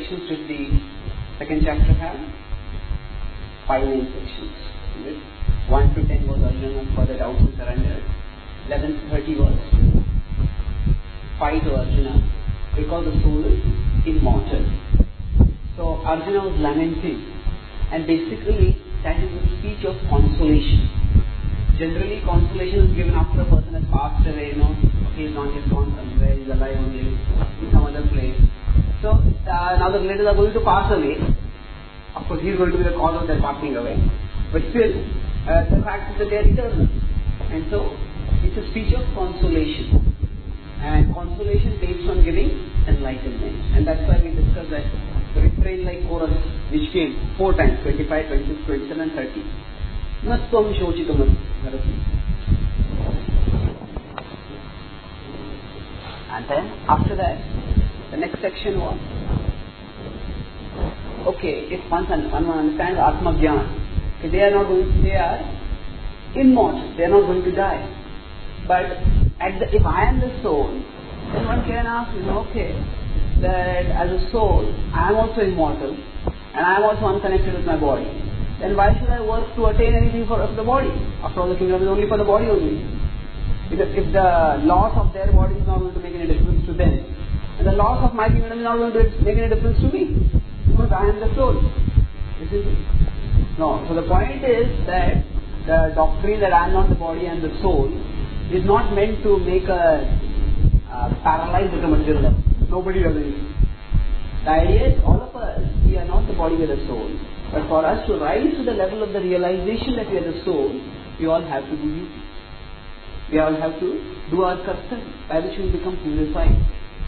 sections did the second chapter have? 5 main sections. 1 to 10 was Arjuna further doubt and surrender. 11 to 30 was fight to Arjuna because the soul is immortal. So Arjuna was lamenting, and basically that is a speech of consolation. Generally consolation is given after a person has passed away, he's not yet gone somewhere, he's alive only in some other place. So now the relatives are going to pass away. Of course he is going to be the cause of their passing away. But still, the fact is that they are eternal. And so it's a speech of consolation. And consolation based on giving enlightenment. And that's why we discussed that refrain like chorus which came 4 times, 25, 26, 27 and 30. Natvam shochitamas bharati. And then after that, the next section was, okay, if one understands Atma Jnana, they are immortal, they are not going to die. But if I am the soul, then one can ask, that as a soul, I am also immortal, and I am also unconnected with my body. Then why should I work to attain anything for the body? After all, the kingdom is only for the body only. Because if the loss of their body is not going to make any difference to them, and the loss of my kingdom is not going to make any difference to me, because I am the soul. No. So the point is that the doctrine that I am not the body and the soul is not meant to make a paralyzed at a material level. Nobody does anything. The idea is all of us, we are not the body, we are the soul. But for us to rise to the level of the realization that we are the soul, we all have to do duty. We all have to do our kartavya, by which we become purified.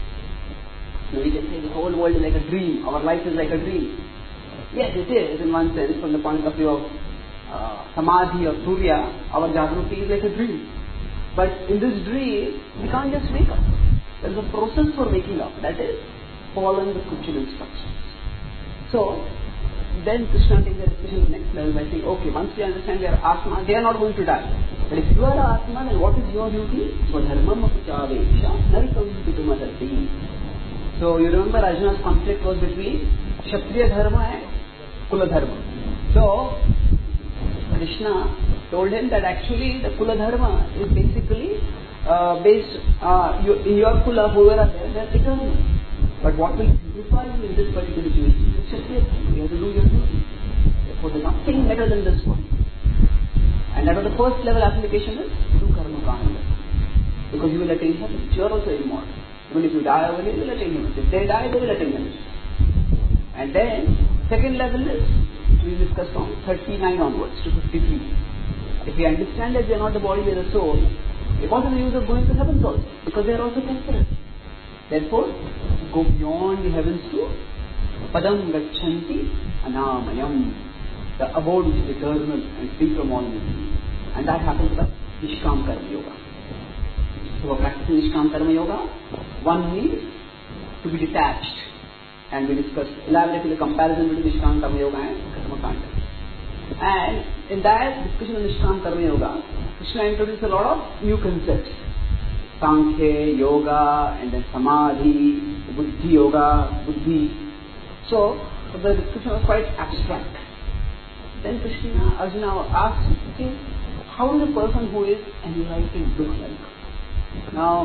So we can say the whole world is like a dream, our life is like a dream. Yes, it is in one sense, from the point of view of samadhi or surya, our jagruti is like a dream. But in this dream, we can't just wake up. There is a process for waking up, that is following the scriptural instructions. So, then Krishna takes the discussion to the next level by saying, okay, once we understand we are Atma, they are not going to die. But if you are Atma, then what is your duty? Swadharmam apachavesha narikam pitumadati. So, you remember Arjuna's conflict was between Kshatriya Dharma and Kula Dharma. So, Krishna told him that actually the Kula Dharma is basically based in your Kula, whoever are there, they are eternal. But what will purify you in this particular situation is Kshatriya Dharma. You have to do your duty. Therefore, there is nothing better than this one. And that was the first level application is do karma kanda. Because you will attain heaven. You are also immortal. Even if you die over here, you will attain heaven. If they die, they will attain heaven. And then, second level is, we discussed from 39 onwards to 53. If we understand that we are not the body, we are the soul, what is the use of going to heavens also? Because they are also temporary. Therefore, go beyond the heavens to Padam Gachanti Anamayam, the abode which is eternal and free from all misery. And that happens by Nishkam Karma Yoga. So, practicing Nishkam Karma Yoga, one needs to be detached. And we discussed elaborately the comparison between Nishkam Karma Yoga and Karma Kanda. And in that discussion of Nishkam Karma Yoga, Krishna introduced a lot of new concepts. Sankhya, Yoga, and then Samadhi, Buddhi Yoga, Buddhi. So, the discussion was quite abstract. Then Arjuna asked, how is a person who is enlightened look like? Now,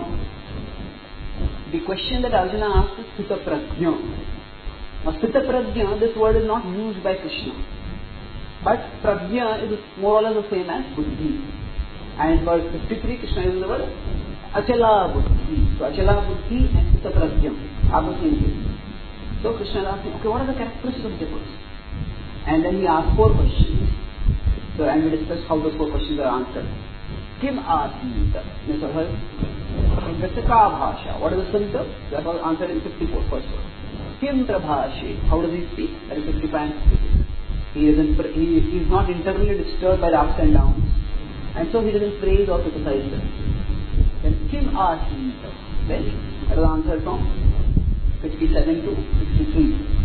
the question that Arjuna asked is Sthita Prajna. Now, Sthita Prajna, this word is not used by Krishna. But Prajna is more or less the same as Buddhi. And in verse 53, Krishna uses the word Achala Buddhi. So, Achala Buddhi and Sthita Prajna are the same thing. So, Krishna asked him, okay, what are the characteristics of the person? And then he asked 4 questions. So, and we discussed how those 4 questions are answered. Kim Asita? Gasaka Bhasha. What is the symptom? That was answered in 54 first word. Kim Prabhashi. How does he speak? That is 55 and 56. He is not internally disturbed by the ups and downs. And so he doesn't praise or criticize them. Then Kim Asita. Then that was answered from 57 to 63.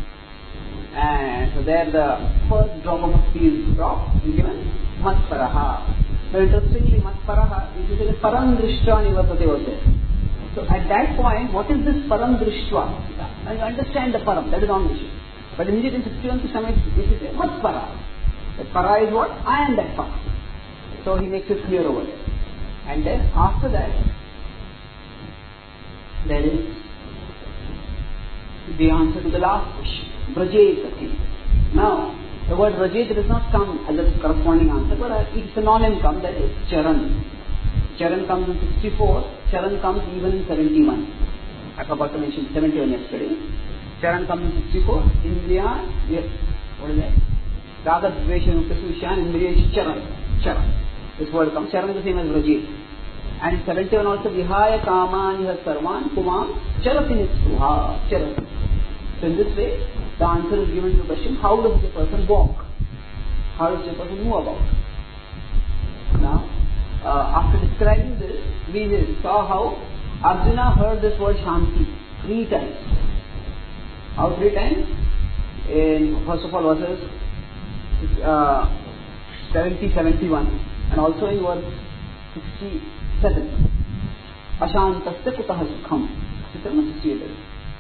And so there the first drop of bhakti is dropped and given Matparaha. Now interestingly, Matparaha is usually Param Drishtva Nivartate was there. So at that point, what is this Param Drishtva? and you understand the param, that is not an issue. But immediately in 61 Krishna makes it say, what's para? That para is what? I am that para. So he makes it clear over there. And then after that, there is the answer to the last question. Brajet. Now, the word Brajet does not come as a corresponding answer, but it's a non-name come, that is Charan. Charan comes in 64, Charan comes even in 71. I forgot to mention 71 yesterday. Charan comes in 64, Indriya, yes, what is that? Raga Dvesha Nukasvishan, Indriya is Charan. Charan. This word comes, Charan is the same as Brajet. And in 71 also, Vihaya Kamani has Sarvan, Kumam, Charatin is Suha, Charan. So in this way, the answer is given to the question, how does the person walk? How does the person move about? Now, after describing this, we saw how Arjuna heard this word Shanti 3 times. How 3 times? In, first of all, verses 70, 71, and also in verse 67. Ashantasya kutah sukham. 68.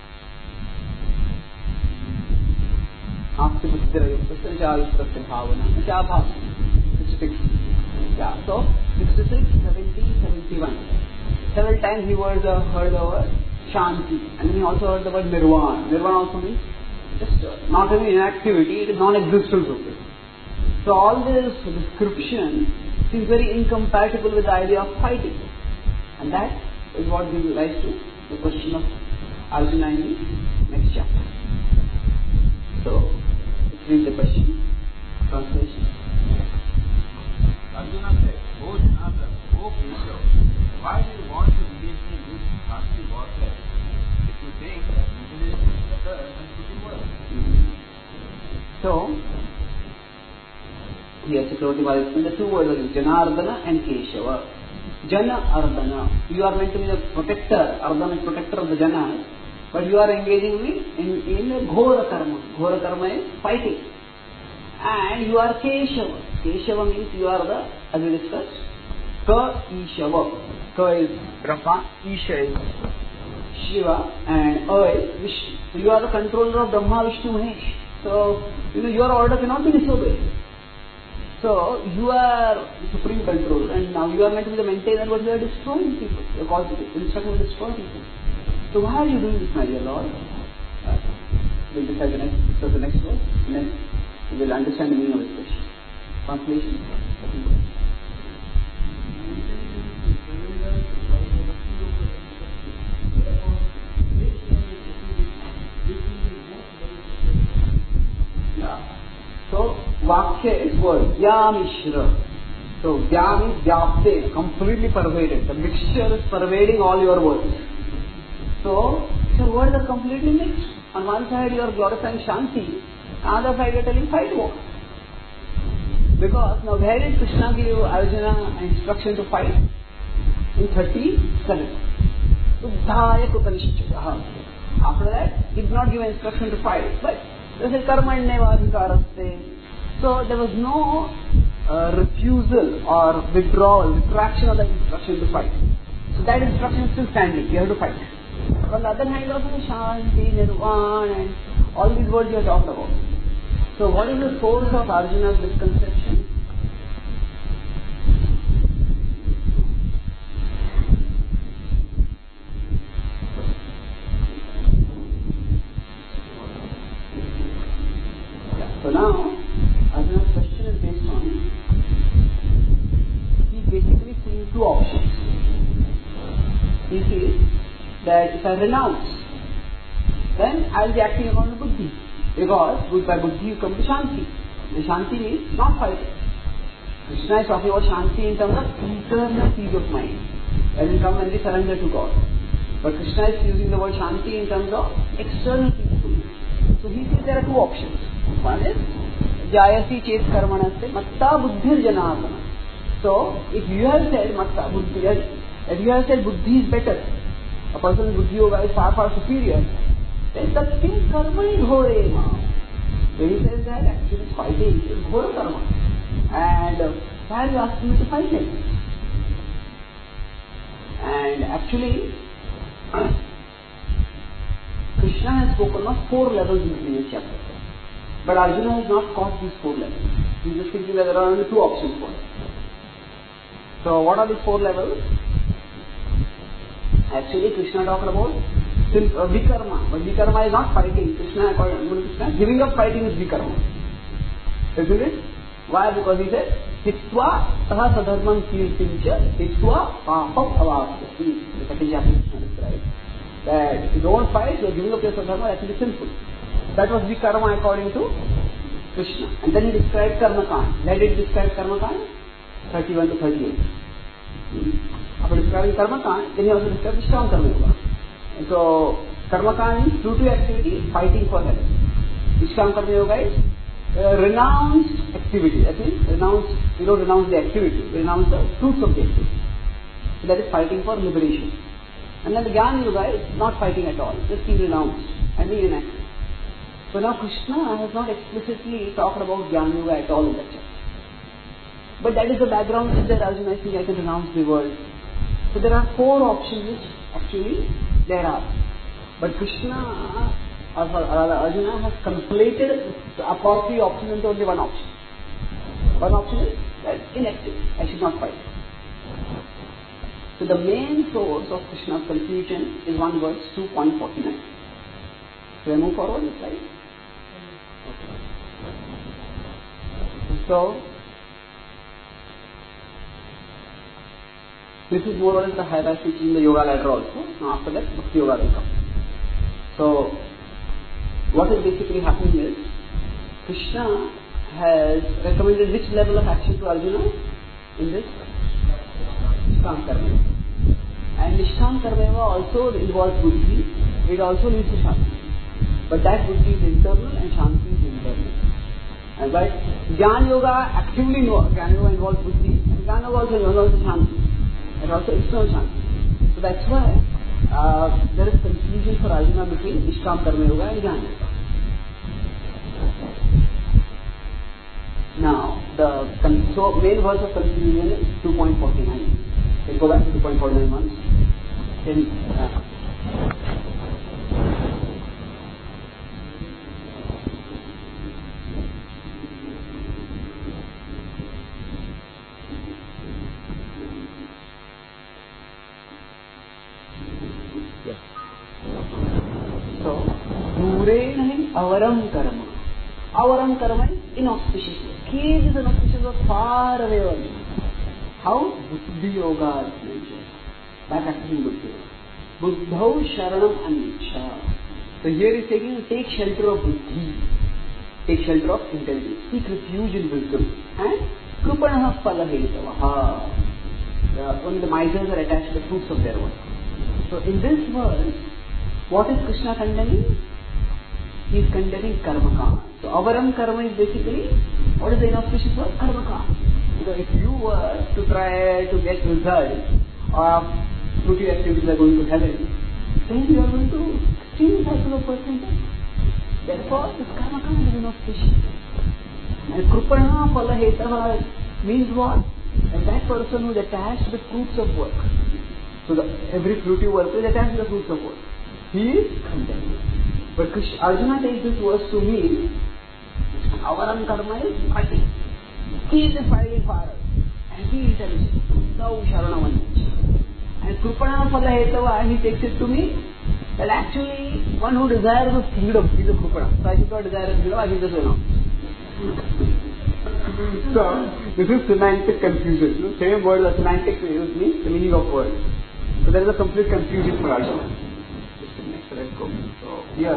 After Buddhirayuktasya Jayustasya Bhavana. Jabhas. 66. Yeah, so 66, 70, 71. Several times he heard the word Shanti, and then he also heard the word Nirvana. Nirvana also means just not only inactivity, it is non-existence of it. So all this description seems very incompatible with the idea of fighting. And that is what gives rise to the question of Arjuna in the next chapter. So, let's read the question. Translation. Arjuna said, O Janardana, O Keshav, why do you want to engage me in this nasty warfare if you think that intelligence is better than putting words? So, here Chakravarti Maharaj explained the 2 words are Janardana and Keshava. Jana Ardana. You are meant to be the protector. Ardana is protector of the Jana. But you are engaging me in Ghora Karma. Ghora Karma is fighting. And you are Keshava. Keshava means you are the, as we discussed, Ka Ishava. Ka is Brahma, Isha is Shiva, and A is Vishnu. So you are the controller of Brahma, Vishnu, Mahesh. So, your order cannot be disobeyed. So, you are the supreme controller, and now you are meant to be the maintainer, but you are destroying people. You are called to instruct to destroy people. So, why are you doing this, my dear Lord? We'll decide the next verse, and then we will understand the meaning of this question. Translation. So, Vakya is word, Vyamishra. So, Vyam is Vyapte, completely pervaded. The mixture is pervading all your words. So, your words are completely mixed. On one side you are glorifying Shanti, on the other side you are telling fight war. Because now where did Krishna give Arjuna instruction to fight? In 37. Uddhaya Kutanishchaya. After that, he did not give instruction to fight, but there was a karmanyevadhikaraste. So there was no refusal or withdrawal, retraction of that instruction to fight. So that instruction is still standing, you have to fight. But on the other hand, also Shanti, Nirvana and all these words you have talked about. So what is the source of Arjuna's misconception? So now, Arjuna's question is based on, he's basically seeing 2 options. He says that if I renounce, then I will be acting according to Buddhi. Because by Buddhi you come to Shanti. And Shanti means not fighting. Krishna is talking about Shanti in terms of internal peace of mind. That will come when we surrender to God. But Krishna is using the word Shanti in terms of external peacefulness. So he says there are 2 options. One is Jayasi Chet Karmanaste Matta Buddhir Janardana. So if you have said Matta Buddhi, if you have said Buddhi is better, a person's Buddhi Yoga is far superior, then Tatkin Karmani Ghore Ma. So he says that actually fighting is Ghora Karma. And why are you asking me to fight it? And actually, Krishna Krishna has spoken of 4 levels in the previous chapter. But Arjuna has not caught these 4 levels. He is just thinking that there are only 2 options for it. So what are these 4 levels? Actually, Krishna talked about vikarma. But vikarma is not fighting. Krishna, according to Krishna, giving up fighting is vikarma. Isn't it? Why? Because he said, Hittva taha sadharmam kirtincha hittva papam avasya. The second chapter Krishna described that if you don't fight, you are giving up your sadharma, that will be sinful. That was vikarma according to Krishna. And then he described karmakand. Where did he describe karmakand? 31 to 38. After describing karmakand, then he also described Nishkam Karma Yoga. And so, karmakand is true to activity, fighting for heaven. Nishkam Karma Yoga is renounced activity. That means you don't renounce the activity, you renounce the fruits of the activity. So that is fighting for liberation. And then the Jnana Yoga is not fighting at all, just being renounced and being inactive. So now Krishna has not explicitly talked about Jnana Yoga at all in that chapter. But that is the background that Arjuna is saying, I can renounce the world. So there are 4 options which actually there are. But Krishna, Arjuna has completed apart 3 options into only 1 option. One option is that inactive, I should not fight. So the main source of Krishna's confusion is 1 verse 2.49. So I move forward the slide. Okay. So this is more or less the hierarchy in the yoga ladder also. Now after that, Bhakti Yoga will come. So what is basically happening is, Krishna has recommended which level of action to Arjuna in this? Nishkam Karma. And Nishkam Karma also involves buddhi, it also leads to Shanti. But that buddhi is internal and Shanti is internal. But Jnana Yoga actively Jnana Yoga involves buddhi, and Jnana Yoga also involves Shanti. And also external Shanti. So that's why there is confusion for Arjuna between Nishkam Karma Yoga and Jnana Yoga. Now, the main verse of confusion is 2.49. We'll go back to 2.49 once. Avaram karma. Avaram karma is inauspicious. Cage is inauspicious or far away only. How? Buddhi yoga is mentioned. By practicing buddhi yoga. Buddhau sharanam anicca. So here is take shelter of buddhi. Take shelter of intelligence. Seek refuge in wisdom. And krupanaha phalahetaha. Only the misers are attached to the fruits of their work. So in this verse, what is Krishna condemning? He is condemning karma. So avaram karma is basically, what is the inauspicious word? Karma. So if you were to try to get results of fruity activities that are going to heaven, then you are going to extreme cycle of percentage. Therefore, this karma is inauspicious. And krupana phalahetaha means what? That person who is attached to the fruits of work. So every fruity work is attached to the fruits of work. He is condemned. But Arjuna takes this verse to mean avaram karma is fighting. He is fighting for us. And he is intelligent. Now Sharanavanya. And Krupana Phalahetaha, he takes it to mean that actually one who desires the kingdom is a Krupana. So I should not desire the kingdom, I should just renounce. So this is semantic confusion. Same word, the semantic means the meaning of words. So there is a complete confusion for Arjuna. Let's go. So here,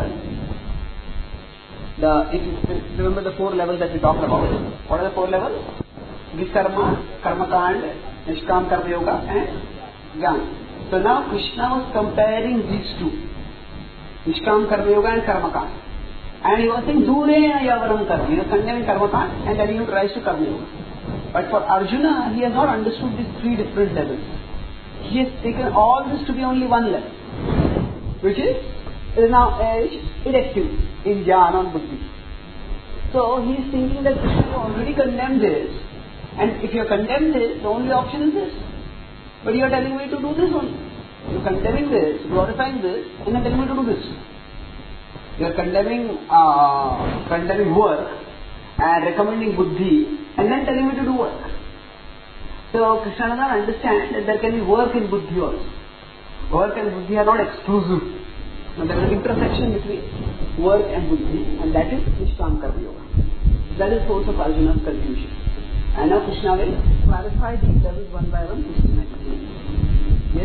if you remember the 4 levels that we talked about. What are the 4 levels? Vikarma, Karmakand, Nishkam Karma Yoga and Jnana. So now Krishna was comparing these 2. Nishkam Karma Yoga and Karmakand. And he was saying, Durena Yavaram Karma. He was condemning Karmakand and telling you to rise to Karma Yoga. But for Arjuna, he has not understood these 3 different levels. He has taken all this to be only 1 level, which is now inactive in Jnana and Buddhi. So he is thinking that Krishna already condemned this, and if you condemn this, the only option is this. But you are telling me to do this only. You are condemning this, glorifying this, and then telling me to do this. You are condemning work and recommending buddhi and then telling me to do work. So Krishna does not understand that there can be work in buddhi also. Work and buddhi are not exclusive. Now, there is an intersection between work and buddhi, and that is Nishkam Karma Yoga. That is the source of Arjuna's confusion. And now Krishna will clarify these levels one by one systematically. Yes?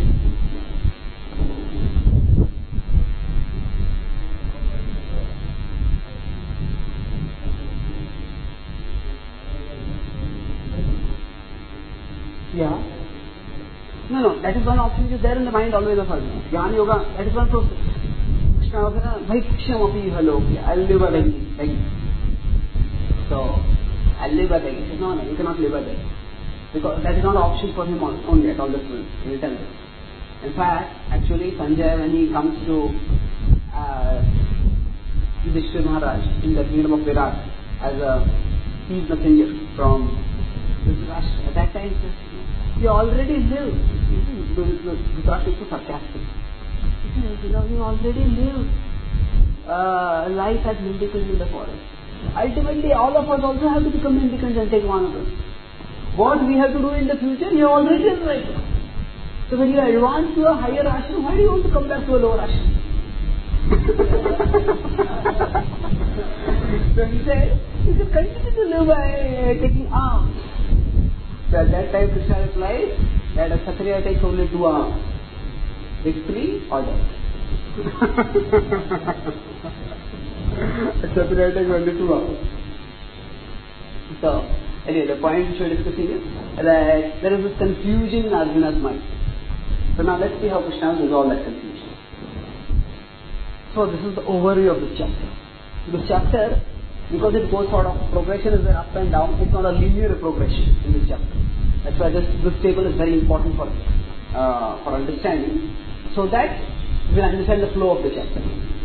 Yeah. No, that is one option which is there in the mind always of Arjuna. Jnana Yoga, that is one process. Krishna will say, Bhaikshyam api haloki, I'll live by begging. So, I'll live by begging. He says, no, you cannot live by begging. Because that is not an option for him only at all the time. He will tell him. In fact, actually, Sanjay, when he comes to Yudhishthira Maharaj in the kingdom of Virat as a peace messenger from Dhritarashtra, at that time he says, you already live. Dhritarashtra is so sarcastic. He says, you already live life as mendicants in the forest. Ultimately, all of us also have to become mendicants and take one of us. What we have to do in the future, you already done right now. So when you advance to a higher ashram, why do you want to come back to a lower ashram? So he said, you should continue to live by taking arms. So at that time Krishna replied that a Kshatriya takes only 2 arms. Victory or death. A Kshatriya takes only 2 arms. So anyway, the point which we are discussing is that there is this confusion in Arjuna's mind. So now let's see how Krishna will resolve that confusion. So this is the overview of this chapter. This chapter, because it goes sort of, progression is up and down, it's not a linear progression in this chapter. That's why this table is very important for understanding, so that we will understand the flow of the chapter.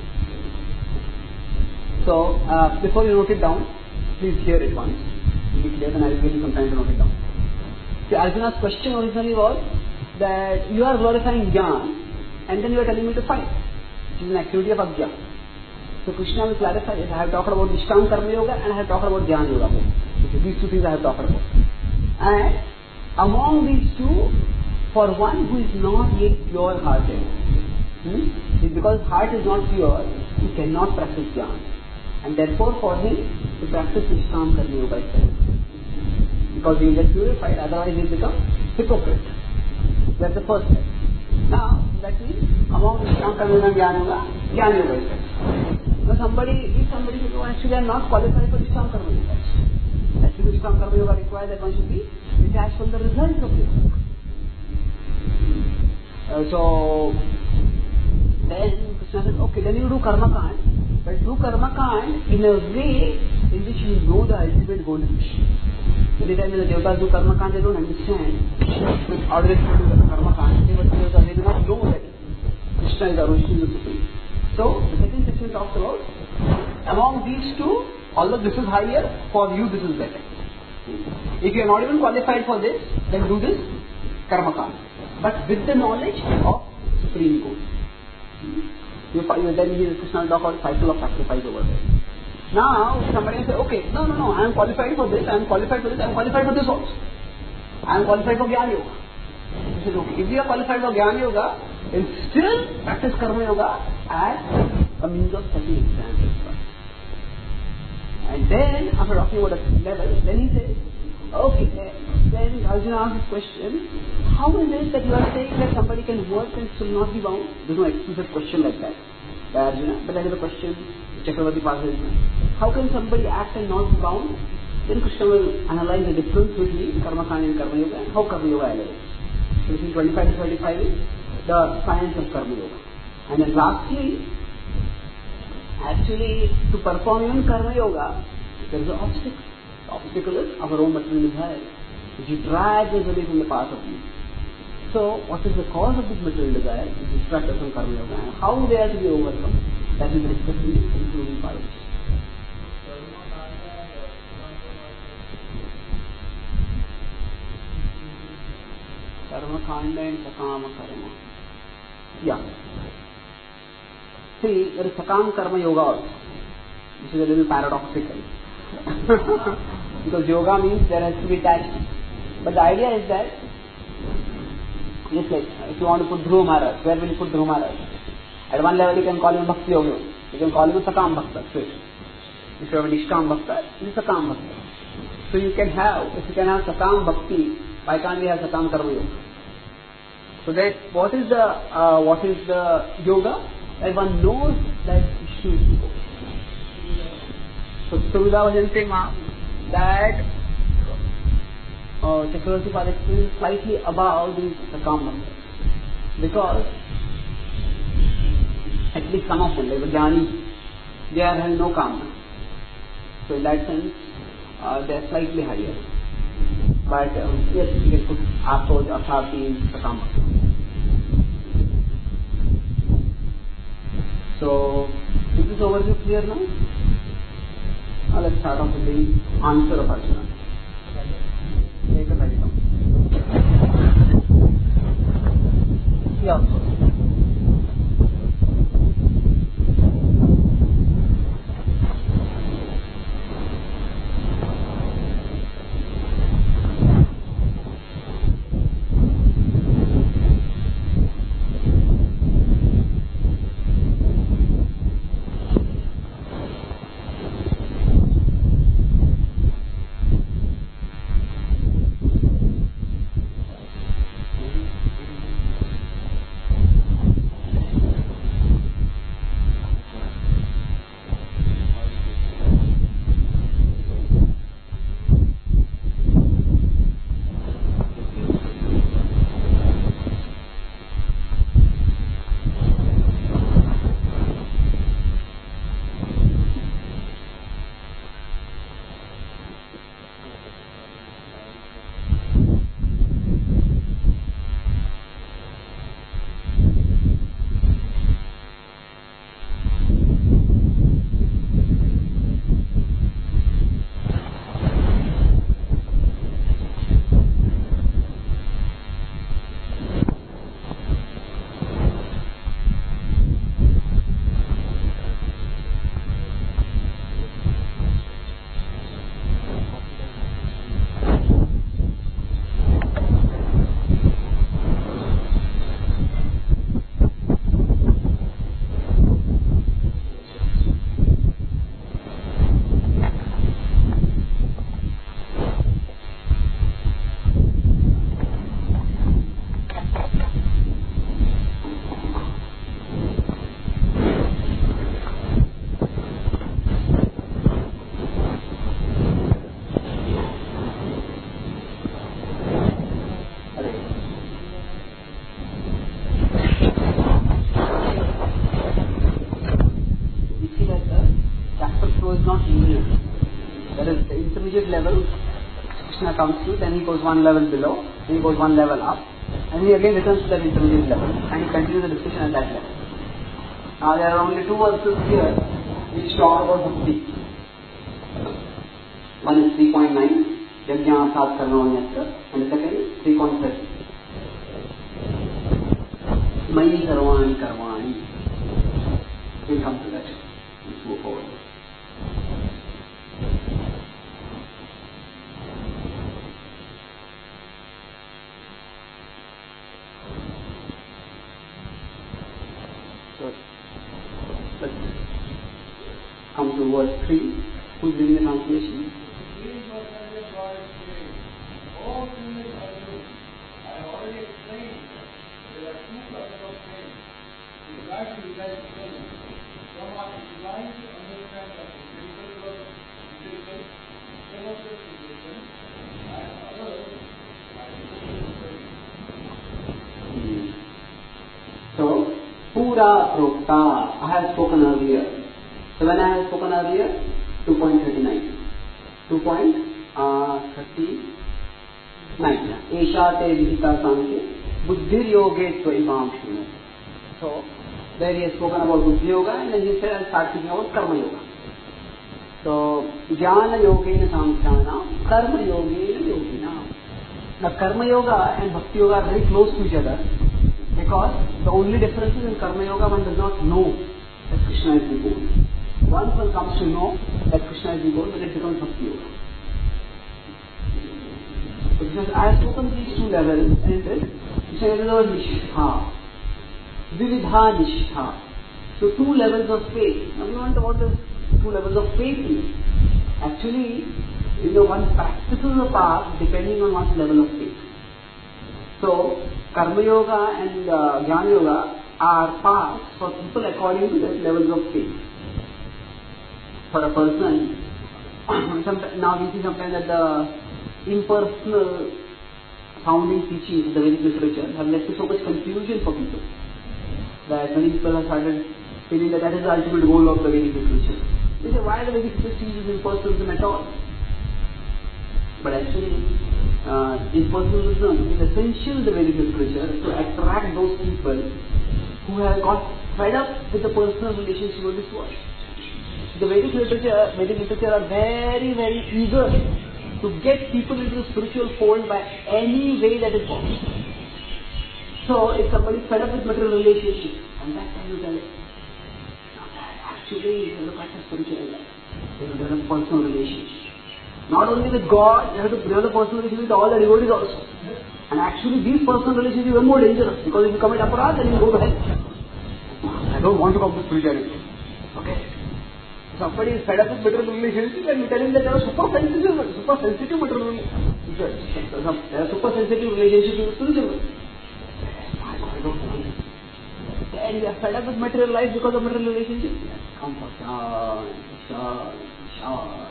So before you note it down, please hear it once. Be clear, and I will give you some time to note it down. See, Arjuna's question originally was that you are glorifying Jnana and then you are telling me to fight, which is an activity of Ajna. So Krishna will clarify it. I have talked about Nishkam Karma Yoga and I have talked about Jnana Yoga. Okay, these 2 things I have talked about. And among these 2, for one who is not yet pure hearted, because heart is not pure, he cannot practice Jnana. And therefore for him, to practice Nishkam Karma Yoga itself. Because he will get purified, otherwise he will become hypocrite. That's the first step. Now, that means among Nishkam Karma Yoga and Jnana Yoga itself. Now if somebody says, oh, actually I am not qualified for Nishkam Karma Yoga. Actually Nishkam Karma Yoga requires that one should be detached from the results of yoga. So then Krishna says, okay, then you do Karma Kand, but do Karma Kand in a way in which you know the ultimate goal is mission. Every time the Devatas do Karma Kand, they don't understand how do they do Karma Kand, they do not know that Krishna is Arushi the Supreme. So the second section talks about among these 2, although this is higher, for you this is better. If you are not even qualified for this, then do this Karma Kand, but with the knowledge of Supreme Goal. Then Krishna will talk about cycle of sacrifice over there. Now somebody will say, okay, no, I am qualified for this, I am qualified for this, I am qualified for this also. I am qualified for Jnana Yoga. He says, okay, if you are qualified for Jnana Yoga, then still practice Karma Yoga as a means of setting exams. And then, after talking about a level, then he says, okay, then Arjuna asks this question, how is it that you are saying that somebody can work and still not be bound? There is no explicit question like that by Arjuna, but that is a question Chakravarti passes. How can somebody act and not be bound? Then Krishna will analyze the difference between Karma Kand and Karma Yoga and how Karma Yoga elevates. So between 25 to 35 is the science of Karma Yoga. And then lastly, actually to perform even Karma Yoga, there is an obstacle. The obstacle is our own material desire, which drags us away from the path of peace. So, what is the cause of this material desire? It distracts us from Karma Yoga, and how they are to be overcome. That is discussed in the concluding parts. Karma Kanda and Sakama Karma. Yeah. See, there is Sakam Karma Yoga also, which is a little paradoxical. Because yoga means there has to be attachment. But the idea is that, just like if you want to put Dhruva Maharaj, where will you put Dhruva Maharaj? At one level you can call him Bhakti Yoga, you can call him a Sakam Bhakta. If you have a Nishkam Bhakta, he is a Sakam Bhakta. So you can have, if you can have Sakam Bhakti, why can't we have Sakam Karma Yoga? So that what is the yoga? That one knows that issue. So Sudha Bhajan saying that Chakravarti Pada is slightly above the Sakam Bhakta, because at least some of them, like the Jnani, they are having no Kamna. So in that sense, they are slightly higher. But yes, you can put Atoj, Asati in Sakam Bhakta. So, is this overview clear now? Now let's start off with the answer of Arjuna. Yeah. Comes to, then he goes one level below, then he goes one level up, and he again returns to that intermediate level, and he continues the discussion at that level. Now there are only two verses here which talk about bhakti. One is 3.9, Yajna Asat Karma, and the second is 3.30. Mayi Sarvani Karmani. We'll come to that. Let's move forward. Let's come to verse 3. Who's reading the translation? I already explained there are two classes of men. The guy who realizes things. Some are inclined to understand the physical world, physical situation, and others are So, Pura Prokta, I have spoken earlier. So when I have spoken earlier, 2.39. 2.39. Esha te vihita sanke, buddhir yoge tvaimam shunu. So, there he has spoken about buddhi yoga, and then he said, I'll start speaking about karma yoga. So, jnana yogena samkhyana, karma yogena yogina. Now, karma yoga and bhakti yoga are very close to each other. Because the only difference is in Karma Yoga one does not know that Krishna is the goal. Once one comes to know that Krishna is the goal, then it becomes Bhakti Yoga. So Krishna says, I have spoken these two levels, and it is Krishna is the word Nishtha, Vividha Nishtha. So two levels of faith. Now we wonder what is two levels of faith is. Actually, one practices a path depending on one's level of faith. So, Karma Yoga and Jnana Yoga are paths for people according to their levels of faith. For a person, now we see sometimes that the impersonal sounding teachings of the Vedic literature have led to so much confusion for people that many people have started feeling that is the ultimate goal of the Vedic literature. They say, why the Vedic literature teaches impersonalism at all? But actually, impersonalism is essential in the Vedic literature to attract those people who have got fed up with the personal relationship with this world. The Vedic literature are very, very eager to get people into the spiritual fold by any way that is possible. So, if somebody is fed up with material relationships, and that time you tell it, actually, you look at the spiritual life, you develop personal relationships. Not only with God, you have to develop personal relationship with all the devotees also. And actually, these personal relationships are more dangerous because if you commit aparadh, then you go to hell. I don't want to come to spirituality. Okay? Somebody is fed up with material relationship and you tell him that there are super sensitive material relationships. There are super sensitive relationships in the spiritual world. I don't want it. And you are fed up with material life because of material relationships. Come for sure.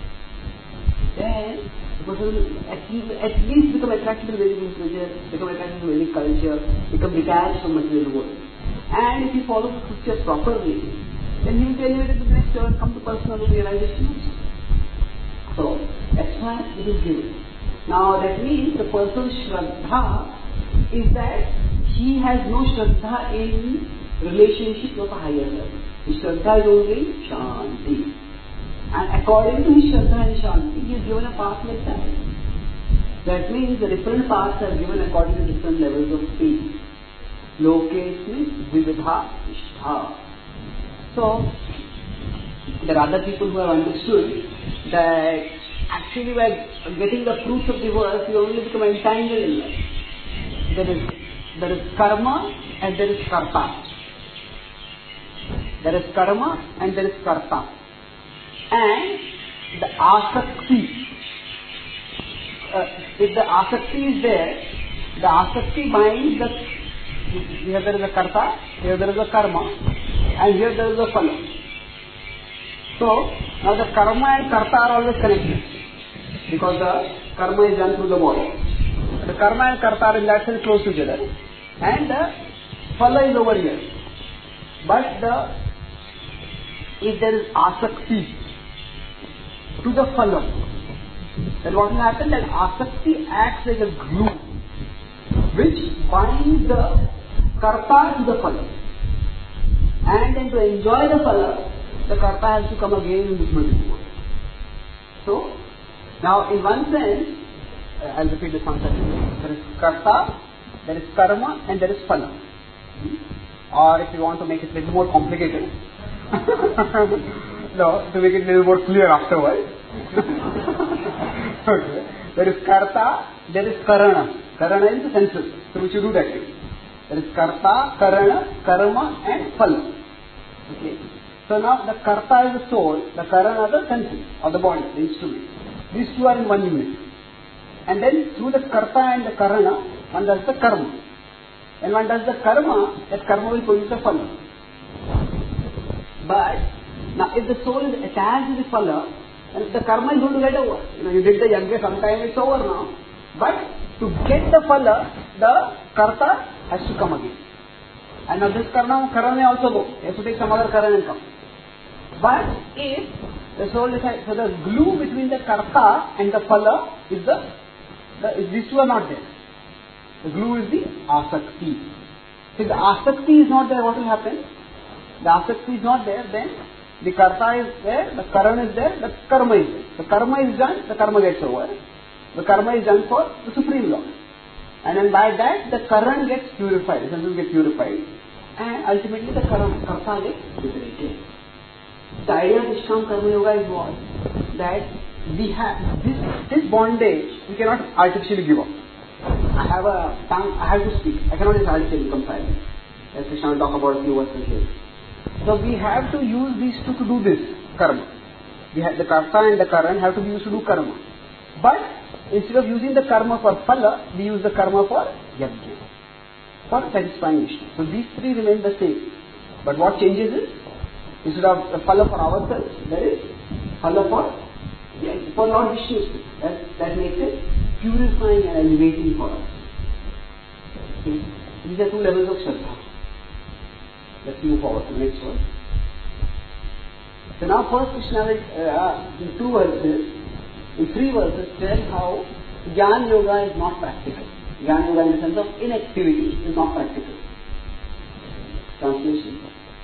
Then the person will at least become attracted to Vedic literature, become attracted to Vedic culture, become detached from material world. And if he follows the scriptures properly, then he will be elevated to the next level and come to personal realization. So that's why it is given. Now that means the person's Shraddha is that he has no Shraddha in relationship of a higher level. His Shraddha is only Shanti. And according to his Shraddha and Shanti, he is given a path like that. That means the different paths are given according to different levels of faith. Lokesmi Vividha Nishtha. So, there are other people who have understood that actually by getting the fruits of the work, you only become entangled in life. There is karma and there is karta. There is karma and there is karta. And the asakti, if the asakti is there, the asakti binds the, here there is a karta, here there is a karma, and here there is a phala. So, now the karma and karta are always connected, because the karma is done through the body. The karma and karta are in that sense close together, and the phala is over here. But if there is asakti to the phala, then what will happen? That asakti acts like a glue which binds the karta to the phala. And then to enjoy the phala, the karta has to come again in this material world. So, now in one sense, I'll repeat this one sentence. There is karta, there is karma, and there is phala. Or if you want to make it a little more complicated, no, to make it a little more clear afterwards. Okay. There is karta, there is karana. Karana is the senses, so which you do that way. There is karta, karana, karma, and phala. Okay. So now the karta is the soul, the karana are the senses, or the body, the instrument. These two are in one unit. And then through the karta and the karana, one does the karma. When one does the karma, that karma will produce a phala. But now, if the soul is attached to the phala, then the karma is going to get over. You did the yajna sometime, it's over now. But to get the phala, the karta has to come again. And now this karma may also go. You have to take some other karma and come. But if the soul decides, so the glue between the karta and the phala is these two are not there. The glue is the asakti. If the asakti is not there, what will happen? The asakti is not there, then the karta is there, the karana is there, the karma is there. The karma is done, the karma gets over. The karma is done for the Supreme Lord. And then by that, the current gets purified, the senses get purified. and ultimately the karta gets liberated. The idea of Nishkam Karma Yoga is what? That we have this bondage we cannot artificially give up. I have a tongue, I have to speak. I cannot just artificially become silent. As Krishna will talk about a few verses here. So we have to use these two to do this karma. We have the karta and the karan have to be used to do karma. But instead of using the karma for phala, we use the karma for yajna, for satisfying Vishnu. So these three remain the same. But what changes is, instead of the phala for ourselves, there is phala for Lord Vishnu. That makes it purifying and elevating for us. Okay. These are two levels of Shraddha. Let's move forward to the next one. So now first Krishna will, in 2 verses, in 3 verses, tell how Jnana Yoga is not practical. Jnana Yoga in the sense of inactivity is not practical. Translation.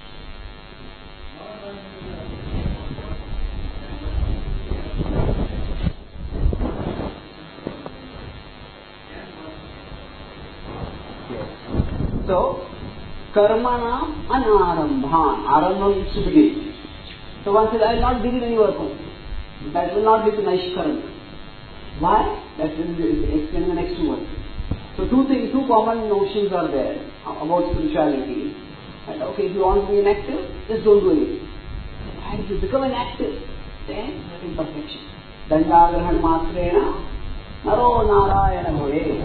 So, karmana anarambhan. Arambha means to begin. So one says, I will not begin any work. That will not lead to Naishkaran. Why? That will be explained in the next 2 verses. So two common notions are there about spirituality. And okay, if you want to be inactive, just don't do anything. And if you become inactive, then you are in perfection. Dandagrahan matrena naro narayana bhoye.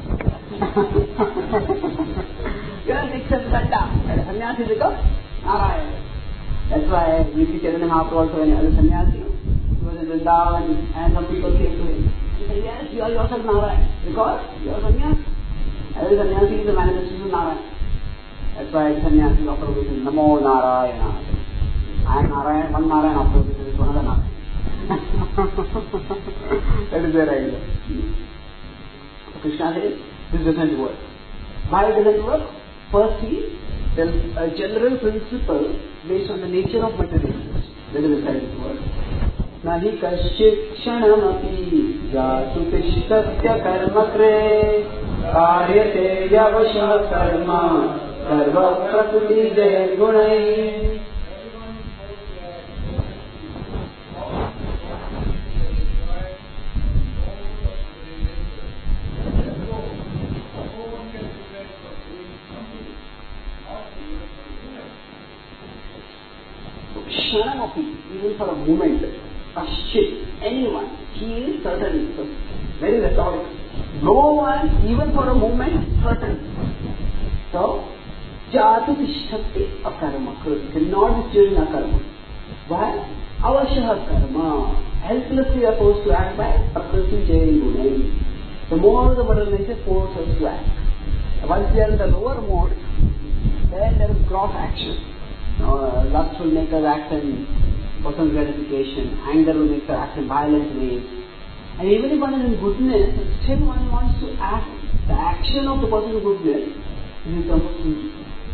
You have to accept danda. And sannyasi becomes Narayana. That's why V.P. Chaitanya Mahaprabhu also, when he was a sannyasi, he was in Vrindavan and some people came to him. He said, yes, you are yourself Narayana, because you are sannyasi. Every sannyasi is a manifestation of Narayana. That's why sannyasi offer with him, Namo Narayana. I am Narayana, one Narayana offer with him, one other Narayana. That is their idea. So Krishna says, this doesn't work. Why it doesn't work? First he tells a general principle based on the nature of materialism. That is the second word. Nahi kasyit kshanamapi jatu tishtatya karmakre karyate yavasha karma sarva prakriti jaya gunai. Even for a moment, anyone, he is certain, very rhetorical. No one, even for a moment, is certain. So, jatu tishtati akarma, cannot be during akarma. Why? Avashaha karma, helplessly opposed to act by prakriti jaya gunai. The more the material nature forces us to act. Once we are in the lower mode, then there is gross action. Lust will make us act in personal gratification, anger will make us act in violent ways. And even if one is in goodness, still one wants to act. The action of the person of goodness is in terms of thinking.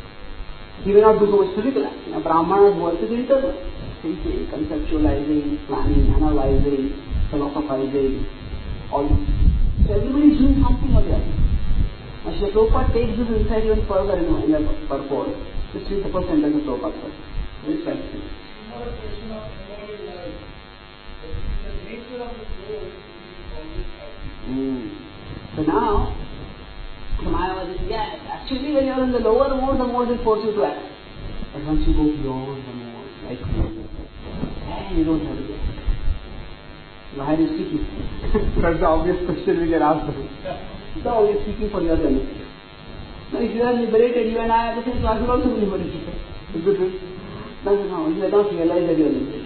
He will not do so much physical action. A Brahmana's work is internal. Thinking, conceptualizing, planning, analyzing, philosophizing, all this. So everybody is doing something or the other. Now Srila Prabhupada takes this insight even further in the purport. Just read the first sentence of Prabhupada first. Very specific. Another question of immortal life. The nature of the soul is always happy. So now, Maya was saying, yes, actually when you are in the lower mode, the mode will force you to act. But once you go beyond the mode, like then you don't have to act. Why are you speaking? That's the obvious question we get asked. So we are speaking for your benefit. Now if you are liberated, you and I are the same, so I should also be liberated. Is it true? No, you have not realized that you are liberated.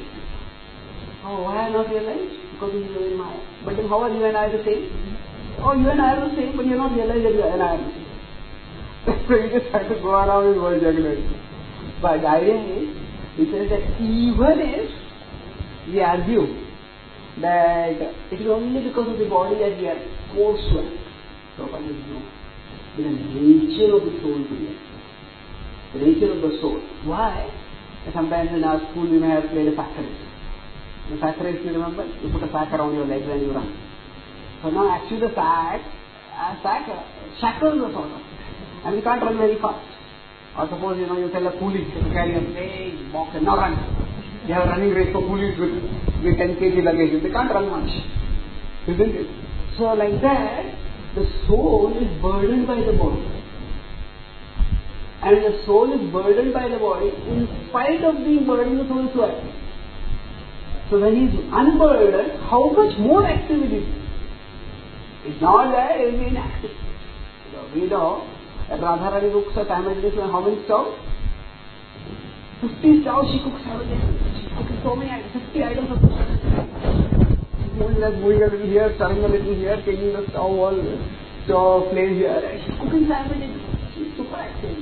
Oh, why have I not realized? Because you are in Maya. But then how are you and I the same? Oh, you and I are the same, but you have not realized that you and I are the same. So you just have to go around with world juggling. But the idea is, he says that even if we argue that it is only because of the body that we are forced to act. So what is no? The nature of the soul to be. The nature of the soul. Why? Sometimes in our school we may have played a sack race. The sack race, you remember? You put a sack around your legs and you run. So now actually the sack shackles us sort of. And we can't run very fast. Or suppose, you tell a coolie to carry a big box and not run. They have a running race for coolies with 10 kg luggage. They can't run much. Isn't it? So like that, the soul is burdened by the body. And the soul is burdened by the body. In spite of being burdened, the soul is so active. So when he is unburdened, how much more active it is? It's not that he will be inactive. So we know that Radharani cooks a simultaneously how many stoves? 50 stoves she cooks simultaneously. She cooks so many items, 50 items of food. Moving a little here, stirring a little here, taking the stove flame here, and she's cooking simultaneously. She's super active.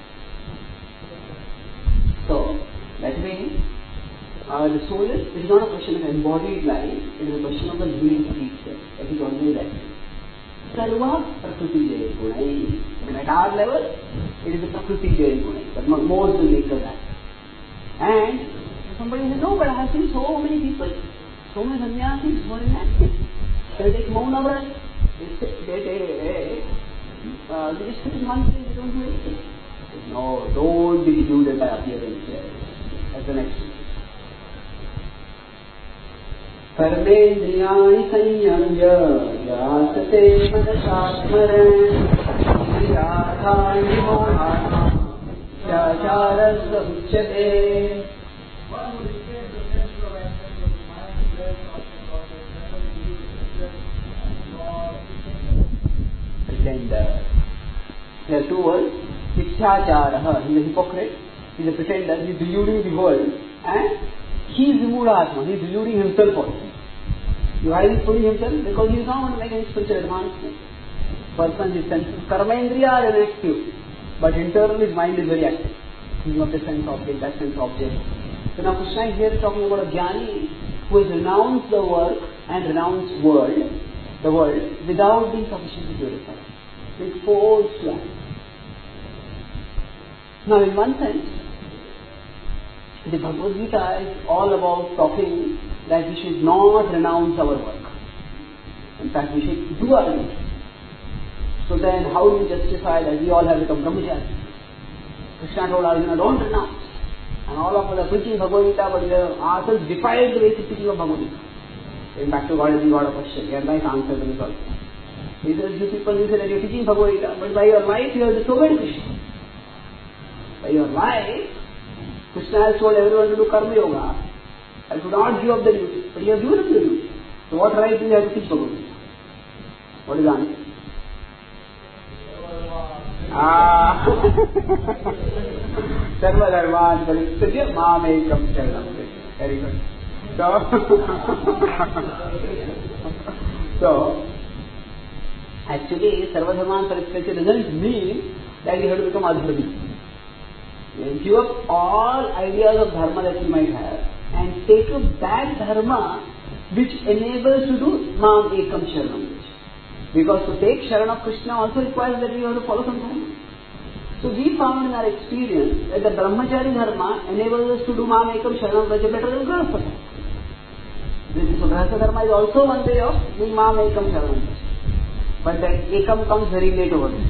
So, that means the soul is, it is not a question of embodied life, it is a question of the living creature. That is always active. Sarva Prakriti Jaya Gunai. And at our level, it is a Prakriti Jaya Gunai, but not more than nature that. And somebody says, no, but I have seen so many people, so many sannyasis who are inactive. They take Mauna Vrat, they just sit in one place, they don't do anything. No, don't be deluded by appearance here. That's the next one. Karmendriyani sanyamya yasate manasatmaran yadhani mohana yacharasya uchyate. One who retains the central of action of the mind, breath, pretender. There are two words. Michacharaha, he is a hypocrite, he is a pretender, he is deluding the world, and he is Vimudhatma, he is deluding himself also. Why is he fooling himself? Because he is not going to make any spiritual advancement. Person, his senses, karma-indriya are inactive, but internally his mind is very active. He is not the sense object, that sense object. So now Krishna is here talking about a jnani who has renounced the work and renounced the world, without being sufficiently purified. It forced to act. Now in one sense, the Bhagavad Gita is all about talking that we should not renounce our work. In fact, we should do our work. So then how do we justify that we all have become brahmacharis? Krishna told Arjuna, don't renounce. And all of us are preaching Bhagavad Gita, but we have ourselves defied the basic teaching of Bhagavad Gita. In fact, to God is got a question. He had nice answer to this also. He says, you people, you say that you are teaching Bhagavad Gita, but by your life you have disobeyed Krishna. By your life, Krishna has told everyone to do karma yoga and to not give up the duty. But you have given up the duty. So what right do you have to teach Bhagavad Gita? What is the answer? Sarva dharman paristhitya mamekam sharanam. Very good. So actually, sarva dharman paristhitya doesn't mean that you have to become adhurvi. Give up all ideas of dharma that you might have and take up that dharma which enables you to do mam ekam sharanam. Because to take sharan of Krishna also requires that you have to follow some dharma. So we found in our experience that the brahmachari dharma enables us to do mam ekam sharanam much better than grahastha. So grahastha dharma is also one way of doing mam ekam sharanam. But that ekam comes very late over there.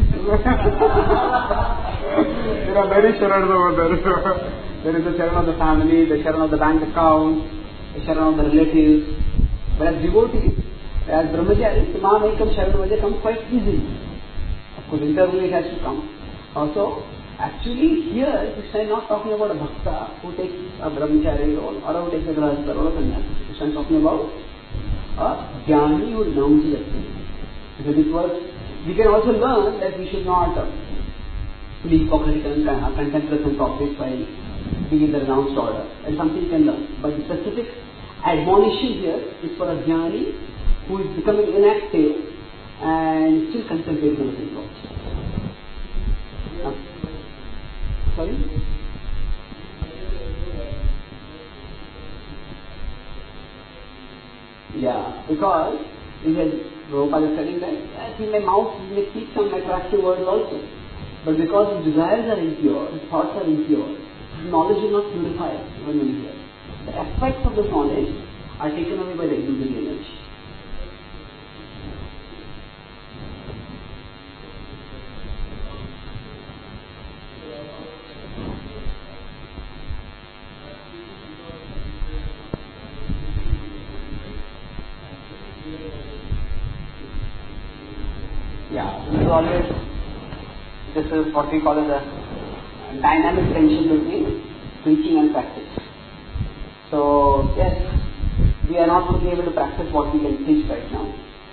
There are many sharans over there. There is the sharan of the family, the sharan of the bank account, the sharan of the relatives. But as devotees, as brahmacharis, the mam ekam sharan comes quite easily. Of course, internally it has to come. Also, actually here Krishna is not talking about a bhakta who takes a brahmachari role or who takes a grahastha role or sannyasi. Krishna is talking about a jnani who renounces everything. Because it was, we can also learn that we should not be hypocritical and contemptuous and profit by being in the renounced order. And something you can learn. But the specific admonition here is for a jnani who is becoming inactive and still contemplating on the same laws. Sorry? Yeah, because Prabhupada is telling that yes, in my mouth he may speak some attractive words also. But because his desires are impure, his thoughts are impure, his knowledge will not purify when he hears. The effects of this knowledge are taken away by the illusory energy. This is what we call as a dynamic tension between preaching and practice. So yes, we are not fully able to practice what we can preach right now.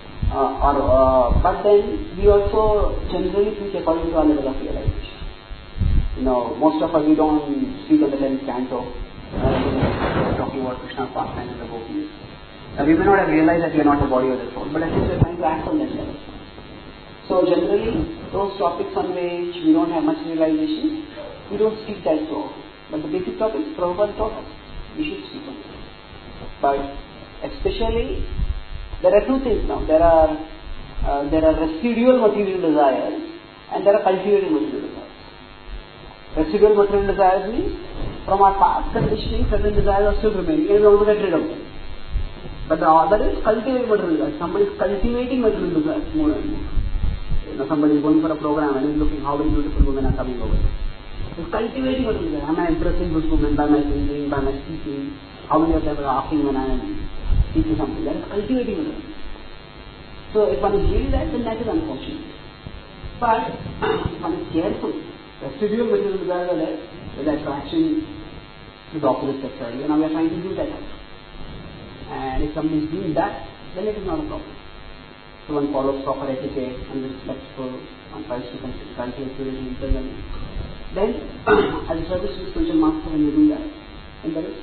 But then we also generally preach according to our level of realization. Most of us, we don't speak on the 10th canto, talking about Krishna's pastime and the gopis. We may not have realized that we are not the body or the soul, but at least we are trying to act on that level. So generally, those topics on which we don't have much realization, we don't speak that so often. But the basic topics, Prabhupada taught us, we should speak on them. But especially, there are two things now. There are residual material desires and there are cultivating material desires. Residual material desires means from our past conditioning, certain desires are still remaining and we want to get rid of them. But the other is cultivating material desires. Somebody is cultivating material desires more and more. Somebody is going for a program and is looking how many beautiful women are coming over. He's cultivating material desires. Am I impressing this woman by my singing, by my speaking? How many of them are asking when I am speaking something? That is cultivating material. So if one is doing that, then that is unfortunate. But if one is careful, residual material desires are there, with attraction to the opposite sex earlier. Now we are trying to do that. And if somebody is doing that, then it is not a problem. So one follows proper etiquette and is respectful, one tries to cultivate purity internally. Then, as a service to spiritual master, when you do that, then there is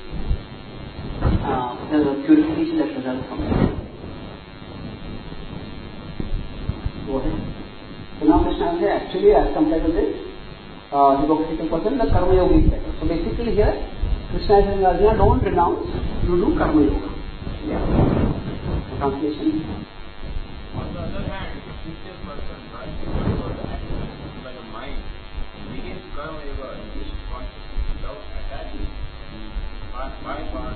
a purification that results from it. Go ahead. So now Krishna says, actually, as compared to this hypocritical person, the karma yoga is better. So basically here, Krishna is saying, Arjuna, don't renounce, you do karma yoga. Yeah. Translation. On the other hand, a sincere person tries to control the actions by the mind and begins karma yoga in this consciousness without attaching part by part.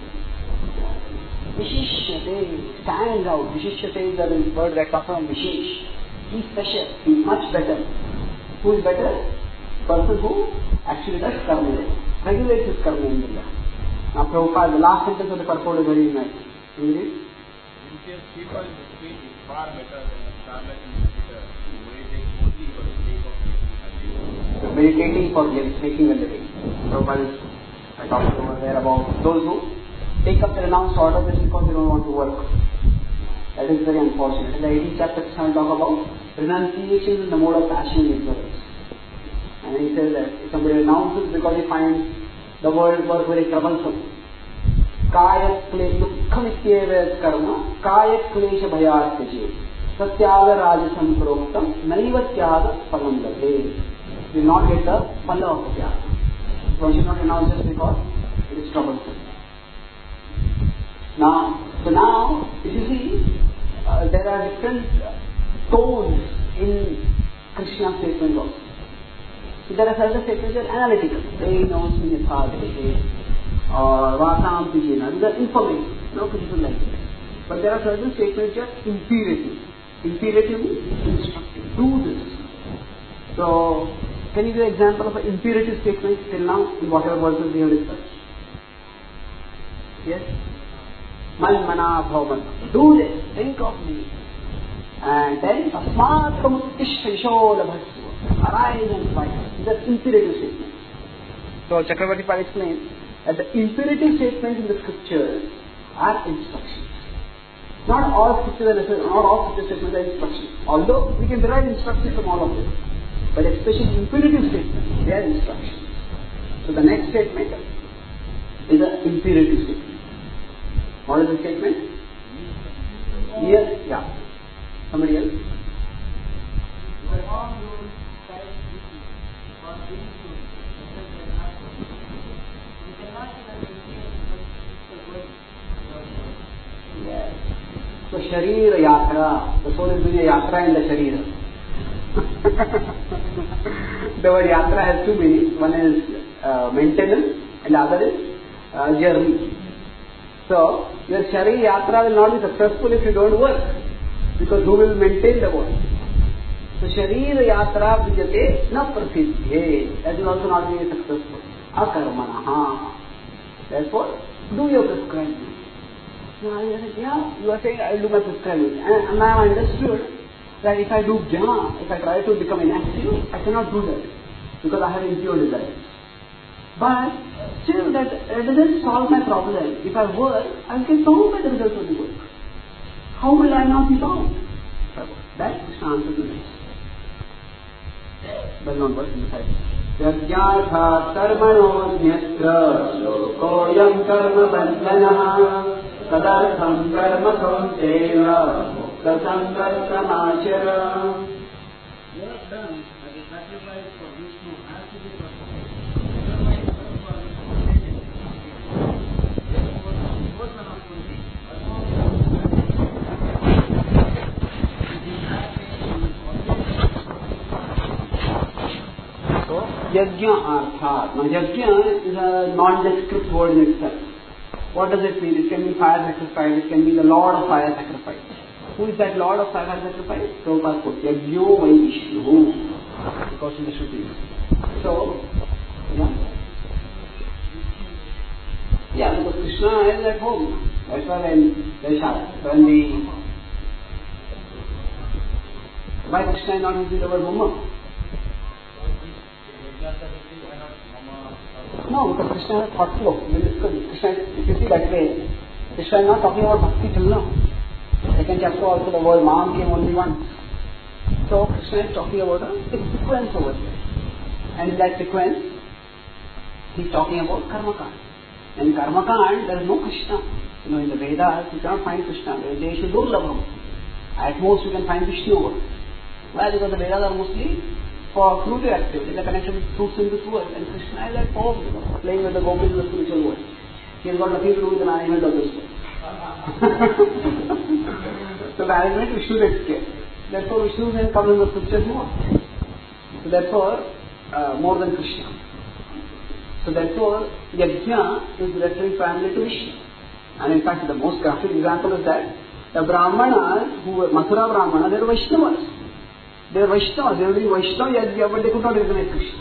Vishishyate stands out. Vishishyate is the word that comes from Vishesh. He is special. He is much better. Who is better? Person who actually does karma yoga. Regulates his karma indriya. Now Prabhupada, the last sentence of the purport is very nice. Read it. Sincere people in the street is far better than a charlatan visitor who meditates only for the sake of making a living. So meditating for making a living. Prabhupada is talking over there about those who take up the renounced order just because they don't want to work. That is very unfortunate. In the 18th chapter, Krishna will talk about renunciation in the mode of passion and ignorance. And he says that if somebody renounces because he finds the world work very troublesome. Kayat klesha dukkhamityeva karma kayat klesha bhayatyaje satyaga rajasam proktam naiva tyaga phalam late. You will not get the phala of tyaga. So you should not renounce just because it is troublesome. Now, if you see, there are different tones in Krishna's statement also. So there are certain statements that are analytical. They knows me yatha or vasam pijena. These are informative, no critical like that. But there are certain statements that are imperative. Imperative means instructive. Do this. So, can you give an example of an imperative statement till now in whatever verses we have discussed? Yes? Manmana bhavan. Do this. Think of me. And then tasmat pramutishya yasholabhasya. Arise and fight. These are imperative statements. So Chakravarti Pal explains that the imperative statements in the scriptures are instructions. Not all scriptures statements are instructions. Although we can derive instructions from all of them. But especially imperative statements, they are instructions. So the next statement is an imperative statement. What is the statement? Yes, yeah. Somebody else? Yes. So Sharira Yatra, the soul is doing a Yatra in the Sharira. The word Yatra has two meanings. One is maintenance and the other is journey. So your Sharira Yatra will not be successful if you don't work. Because who will maintain the body? So Sharira Yatra vijate na prasiddhe. That will also not be successful. Akarmanaha. Therefore, do your prescribed. Yeah, you are saying I will do my prescribed. And I understood that if I do jnana, if I try to become inactive, I cannot do that because I have impure desires. But still that doesn't solve my problem. If I work, I will get bound by the results of the work. How will I not be bound? That is the answer to this. Well known verse inside. Yajnatha karmano nyatra lokoyam karma bandhanaha tadartham karma kaunteya mukta samachara. Work done as a sacrifice for Vishnu has to be performed. So, yajna arthat. Now, yajna is a nondescript word in itself. What does it mean? It can mean fire sacrifice, it can mean the Lord of fire sacrifice. Who is that Lord of fire sacrifice? Prabhupada quotes, Yajno vai Vishnu. Because in the Shrutis. So, yeah, because Krishna is at home. That's why why Krishna is not using the word Mama? No, because Krishna is thoughtful. Krishna, if you see that way, Krishna is not talking about bhakti till now. Second chapter also the word Mam came only once. So Krishna is talking about a sequence over there. And in that sequence, he is talking about Karmakand. And in Karmakand, there is no Krishna. In the Vedas, you cannot find Krishna. Vedeshu Durlabham. At most you can find Vishnu words. Why? Because the Vedas are mostly for fruitive activity. They are connected with fruits in this world. And Krishna is at home, playing with the gopis in the spiritual world. He has got nothing to do with the management of this world. So management Vishnu takes care. Therefore Vishnu then comes in the scriptures more. So therefore more than Krishna. So therefore Yajna is referring primarily to Vishnu. And in fact the most graphic example is that the Brahmanas who were Mathura Brahmanas, they were Vaishnavas. They were Vaishnavas, they were doing Vaishnava Yajna, but they could not recognize Krishna.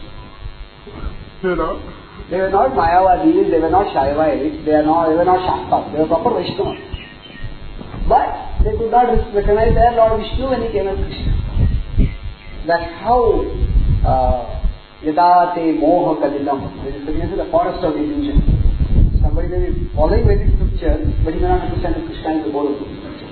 They were not Mayavadis, they were not Shaivites, they were not Shaktas, they were proper Vaishnavas. But they could not recognize their Lord Vishnu when he came as Krishna. That's how Yadate Moha Kalilam, this is the forest of illusion. Somebody may be following Vedic scriptures, but he may not understand that Krishna is the goal of the scriptures.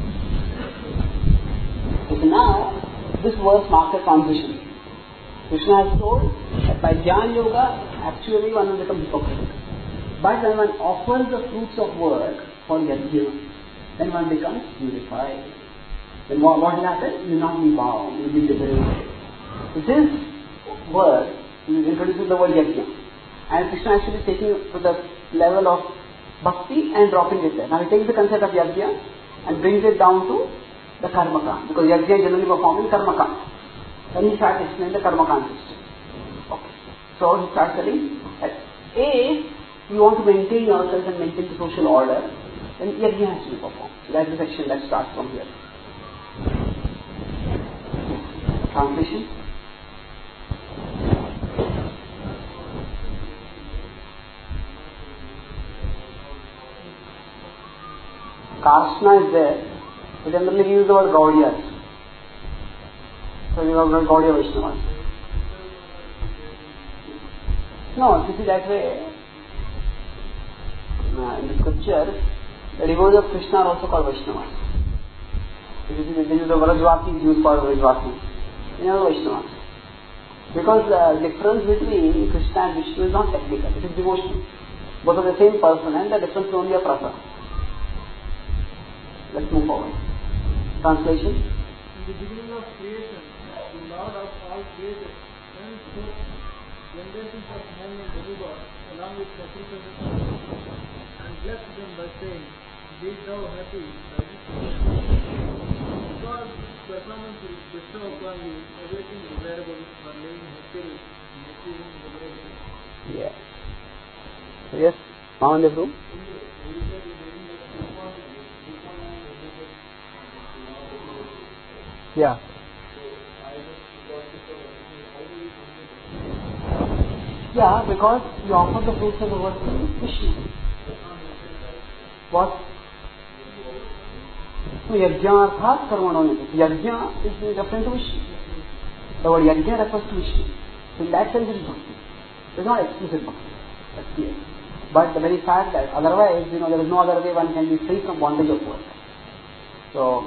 So now, this verse marks a transition. Krishna has told that by Jnana Yoga, actually one will become hypocritical. But when one offers the fruits of work for Yajna, then one becomes purified. Then what will happen? You will not be bound, you will be liberated. So this word introduces the word Yajna. And Krishna actually is taking it to the level of bhakti and dropping it there. Now he takes the concept of Yajna and brings it down to the Karmakand. Because Yajna is generally performed in Karmakand. Then he starts explaining the Karmakand system. Okay. So he starts telling that if you want to maintain yourself and maintain the social order, then Yajna has to be performed. So that's the section that starts from here. Translation. Karsna is there. So generally we use the word Gaudiyas. So we have Gaudiya Vaishnavas. No, if you see that way, in the scripture, the devotees of Krishna are also called Vaishnavas. If you see, this is the Vrajvasi is used for Vrajvasi. You know Vaishnavas. Because the difference between Krishna and Vishnu is not technical, it is devotional. Both are the same person and the difference is only a prasad. Let's move forward. Translation. In the beginning of creation, the Lord of all created sent forth generations of men and demigods along with sacrifices and blessed them by saying, "Be thou happy by this creation." God's performance will bestow upon you everything desirable for living happily and achieving liberation. Yes. Yes, Mama in the room. Yeah. Yeah, because you offer the fruits of the work to Vishnu. What? So yajna karmano. Yajna is referring to Vishnu. The word yajna refers to Vishnu. So in that sense it is bhakti. It is not explicit bhakti. That's clear. But the very fact that otherwise, there is no other way one can be free from bondage of work. So,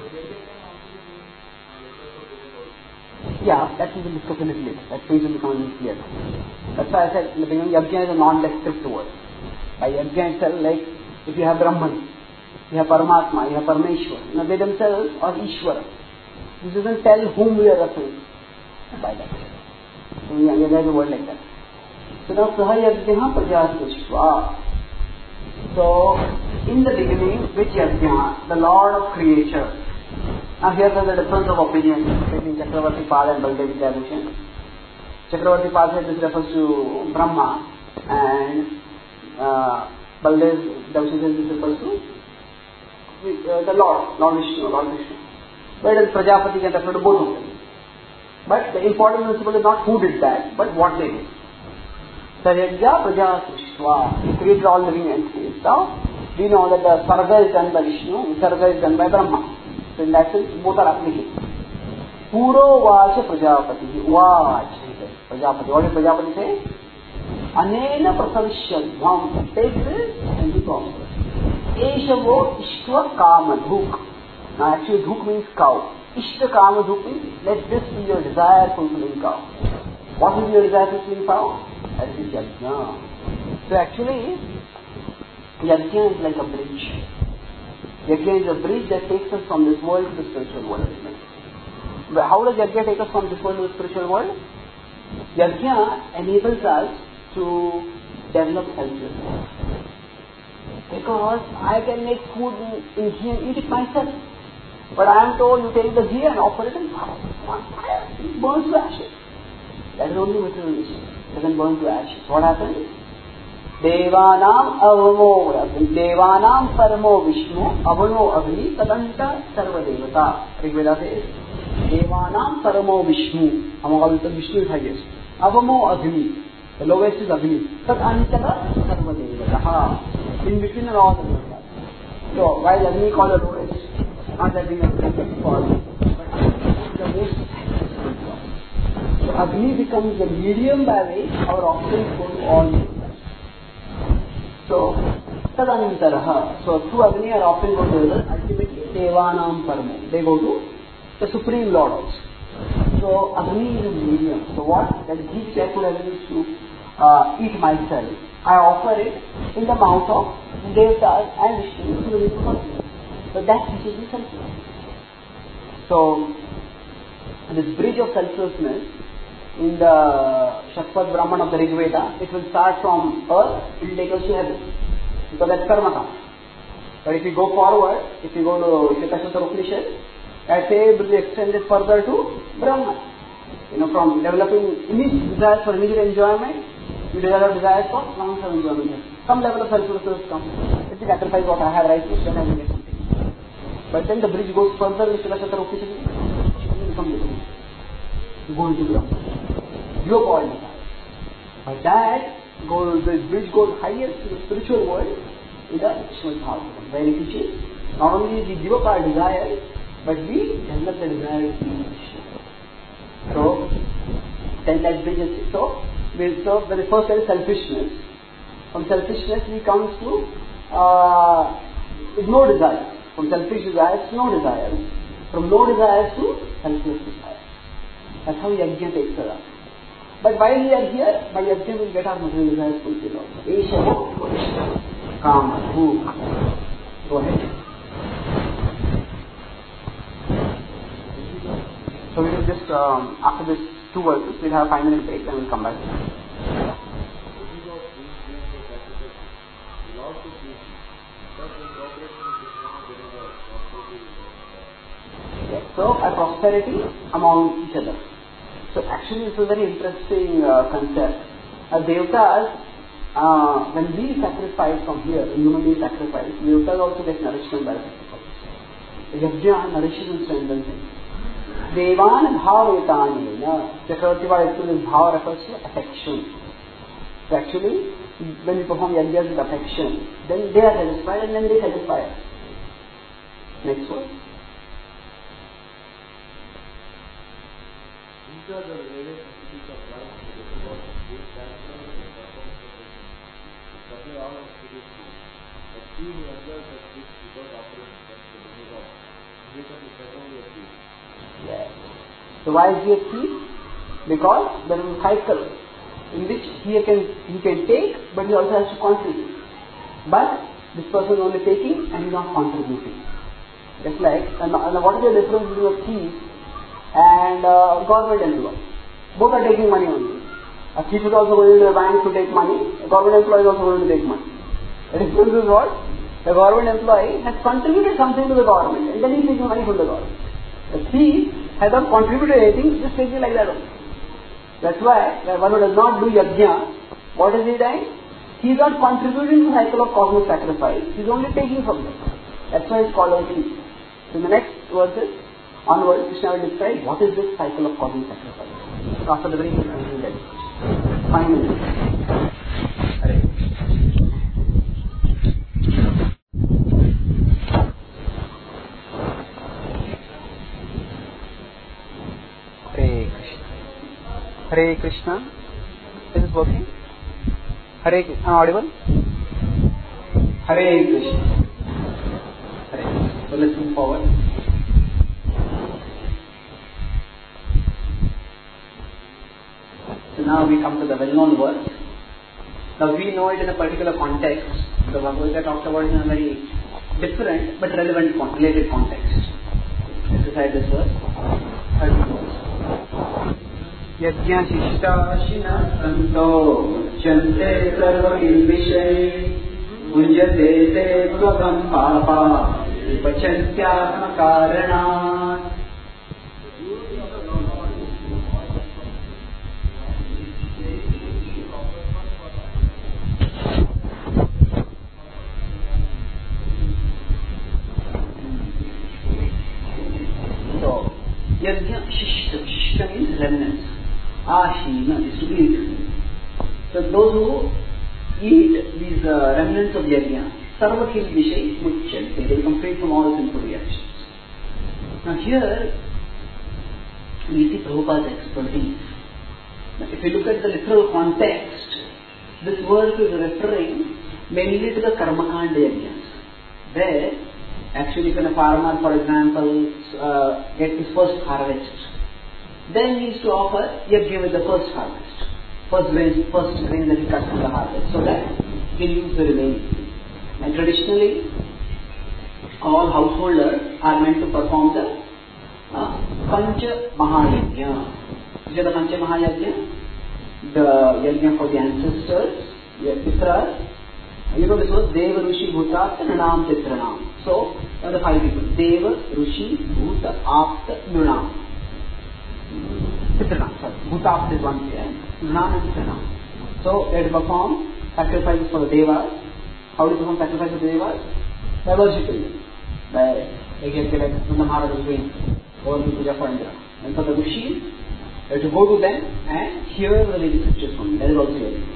yeah, that we will discuss a little later. That things will become clear. That's why I said in the beginning, yajna is a non-descriptive word. By yajna itself, like if you have Brahman, you have Paramatma, you have Parameshwar. They themselves are Ishvara. This doesn't tell whom we are referring by that. So yajna is a word like that. So now saha yajna prajasvishva. So in the beginning, which yajna? The Lord of creature. Now here there is a difference of opinion between Chakravarti Pad and Baldev Vidyabhushan. Chakravarti Pad said this refers to Brahma, and Baldev Vidyabhushan said this refers to the Lord Vishnu. Whereas Prajapati can refer to both of them. But the important principle is not who did that, but what they did. Sarajya Praja Srishva. He created all living entities. Now, we know that the Sarga is done by Vishnu, Sarga is done by Brahma. So in that sense, both are applicable. Puro Vacha Prajapati. Vach. Prajapati. What did Prajapati say? Anena Prasavishyadvam. Take this and be prosperous. Eshavo Ishtva Kamadhuk. Now actually Dhuk means cow. Ishta Kamadhuk means let this be your desire fulfilling cow. What will be your desire fulfilling cow? That is yajna. So actually, yajna is like a bridge. Yajna is a bridge that takes us from this world to the spiritual world. But how does yajna take us from this world to the spiritual world? Yajna enables us to develop self-respect. Because I can make food in ghee and eat it myself. But I am told you take the ghee and offer it in fire. It burns to ashes. That is only materialism. It doesn't burn to ashes. What happens? Devanam avamo Agni. Devanam paramo Vishnu. Avano Agni. Tadanta sarva devata. Rigveda says, Devanam paramo Vishnu. Among all the Vishnu is highest. Avamo Agni. The lowest is Agni. Tadanta sarva devata. In between are all the devas. So, while Agni is called the lowest, not that being a big call, but Agni is the most highest. So Agni becomes the medium by which our offerings go to all devas. So, Tadanantaraha. So through Agni our offerings go to devas. Ultimately, Devanam Paramo. They go to the Supreme Lord also. So Agni is a medium. So what? That ghee which I could have used to eat myself, I offer it in the mouth of Devtas and Vishnu to the living person. So that teaches me selflessness. So this bridge of selflessness in the Shakpat Brahman of the Rigveda, it will start from earth, it will take us to heaven. Because that's karma. But if you go forward, if you go to Shikashatra Upanishad, that say will be extended further to Brahman. From developing immediate desires for immediate enjoyment, you develop desires for long-term enjoyment. Some level of selflessness comes. Let me sacrifice what I have right now, then I will get something. But then the bridge goes further with Shikashatra Upanishad, you become living. You go into Brahman. You are called desire. But the bridge goes highest to the spiritual world in the Srimad Bhagavatam, where it teaches not only we give up our desires, but we develop the desire to be Krishna. So, then that bridge is so the first is selfishness. From selfishness we come to no desire. From selfish desires to no desires. From no desires to selfless desires. That's how yajna takes us up. But while we are here, by yajna we will get our material desires fulfilled also. Esha Kama Bhuk. Go ahead. So we will just, after this 2 verses, we'll have a 5-minute break and we'll come back. Yes, so a prosperity among each other. So actually it's a very interesting concept. Devtas, when we sacrifice from here, human beings sacrifice, Devtas also get nourishment by sacrifice. Yajna nourishes and strengthens him. Devan bhavetani. Chakravarti Pad bhava refers to affection. So actually, when we perform yajnas with affection, then they are satisfied and then they satisfy us. Next one. These are the related entities of life to the world. This transfer and performs the person. To supply all of spiritual. But he who enjoys the gift without offering comes to the God. He becomes eternally a thief. Yes. So why is he a thief? Because there is a cycle in which he can take, but he also has to contribute. But this person is only taking and he is not contributing. Just like, and what is the difference between a thief and a government employee? Both are taking money only. A thief is also going to a bank to take money. A government employee is also going to take money. The difference is what? The government employee has contributed something to the government and then he is taking money from the government. The thief has not contributed anything, just taking like that only. That's why one who does not do yajna, what is he doing? He is not contributing to the cycle of cosmic sacrifice. He is only taking from them. That's why it's called a thief. So in the next verses onwards, Krishna will describe what is this cycle of cosmic sacrifice. So after the break, we will do that. 5 minutes. Hare Hare Krishna. Is this working? Hare Krishna. Audible? Hare Krishna. Hare. So let's move forward. So now we come to the well-known verse. Now we know it in a particular context. The Bhagavad Gita talked about it in a very different but relevant, related context. Let's recite this verse. Third verse. यज्ञशिष्टाशिनः सन्तो मुच्यन्ते सर्वकिल्बिषैः भुञ्जते ते स्वगं पापा विपचन्त्यात्मकारणात्. So, yajna shishta. Shishta means remnants. Ashina is to eat. So those who eat these remnants of yajna, sarvakil vishay muchyante, they become free from all sinful reactions. Now here we see Prabhupada's expertise. Now if you look at the literal context, this verse is referring mainly to the karmakanda yajnas, where actually when a farmer, for example, gets his first harvest, then he is to offer yajna with the first harvest, first grain that he cuts from the harvest, so that he can use the remaining. And traditionally, all householders are meant to perform the Pancha Mahayajna. Which are the Pancha Mahayajna? The yajna for the ancestors, the Pitras. You know this was Deva, Rushi, Bhuta, Nunam, Pitranam. So, there are the 5 people. Deva, Rushi, Bhuta, Apta, Nunam. Pitranam, sorry. Bhuta is one here. Nunam and Pitranam. So, they perform sacrifices for the Devas. How do you perform sacrifices for the Devas? By worshipping them. By, like Nanda Maharaj was doing, Gaurani Puja for Indra. And for the Rishis, you have to go to them and hear the Vedic scriptures from them. That is also very good.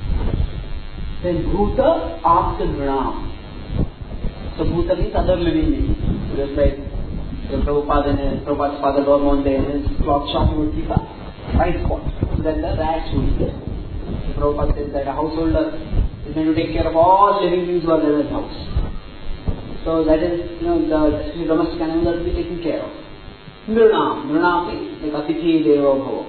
Then Bhuta, Apta, Nunam. So, Bhuta means other living beings. Just like Prabhupada's father Lord one day in his cloth shop, he would keep a white spot so that the rats would eat it. So Prabhupada says that a householder is going to take care of all living beings who are there in his house. So that is, the domestic animals will be taken care of. Nirnam means like Atithi Deva Bhava.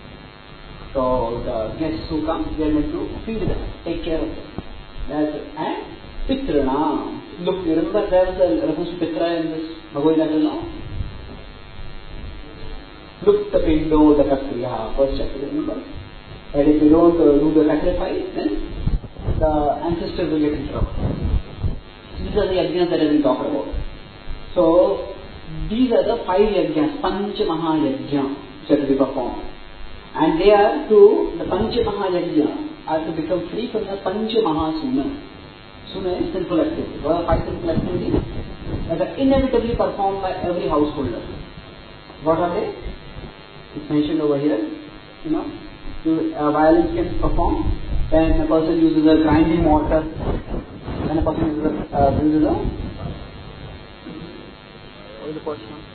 So the guests who come, they are meant to feed them, take care of them. That's it. And Pitranam. Look, you remember there was a reference to Pitra in this Bhagavad Gita now? Look the Pindo, the Kakriya, first chapter, remember? And if you don't do the sacrifice, then the ancestors will get in trouble. So these are the yajnas that have been talked about. So these are the 5 yajnas, Pancha Mahayajna, which are to be performed. And they are to, the Pancha Mahayajna are to become free from the Pancha Mahasuna. Suna is sinful activity. What are 5 sinful activities that are inevitably performed by every householder? What are they? It's mentioned over here. Violence can perform when a person uses a grinding mortar, when a person uses is the first one?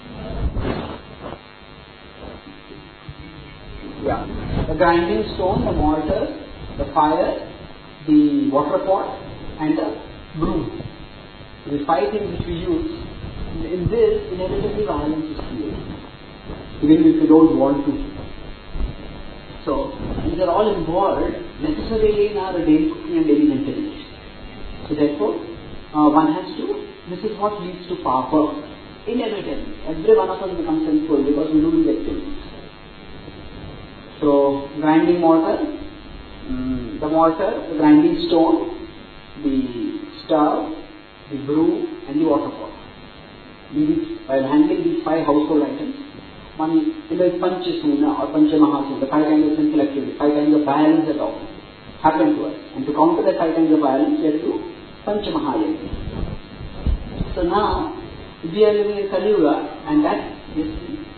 Yeah. The grinding stone, the mortar, the fire, the water pot, and the broom. The 5 things which we use, in this, inevitably violence is created, even if you don't want to. So, these are all involved necessarily in our daily cooking and daily maintenance. So therefore, one has to, this is what leads to power. Inevitably, every one of us becomes sinful because we do these activities. So, grinding mortar, the grinding stone, the stove, the broom, and the water pot. While handling these 5 household items, one is like Panchasuna or Panchamahasuna, the 5 kinds of sinful activity, 5 kinds of violence that all happen to us. And to counter the 5 kinds of violence, we have to Panchamahayana. So now, we are living in Kali Yuga, and that is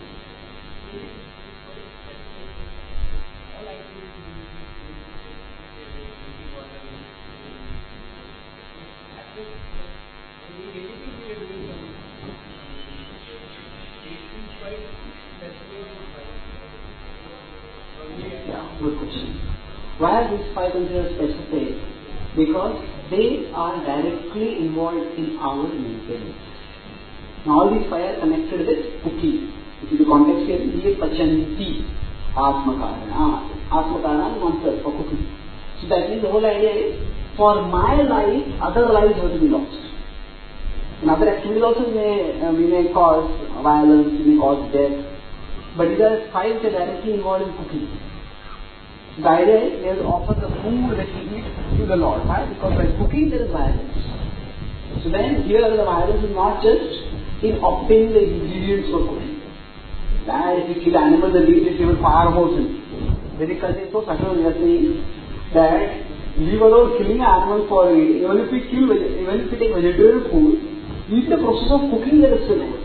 good question. Why are these 5 considered specific? Because they are directly involved in our maintenance. Now all these 5 are connected with cooking. If you context here, ye pachanti atmakarana. Atmakarana is one word for cooking. So that means the whole idea is, for my life, other lives have to be lost. In other activities also we may cause violence, we may cause death. But these are 5 which are directly involved in cooking. The idea is they will offer the food that we eat to the Lord. Why? Because by cooking there is violence. So then here the violence is not just in obtaining the ingredients for cooking. That if you kill animals and eat it, even far more sin. Vedic culture is so subtle, we are saying that leave alone killing an animal for eating. Even if we take vegetarian food, even the process of cooking there is sin over.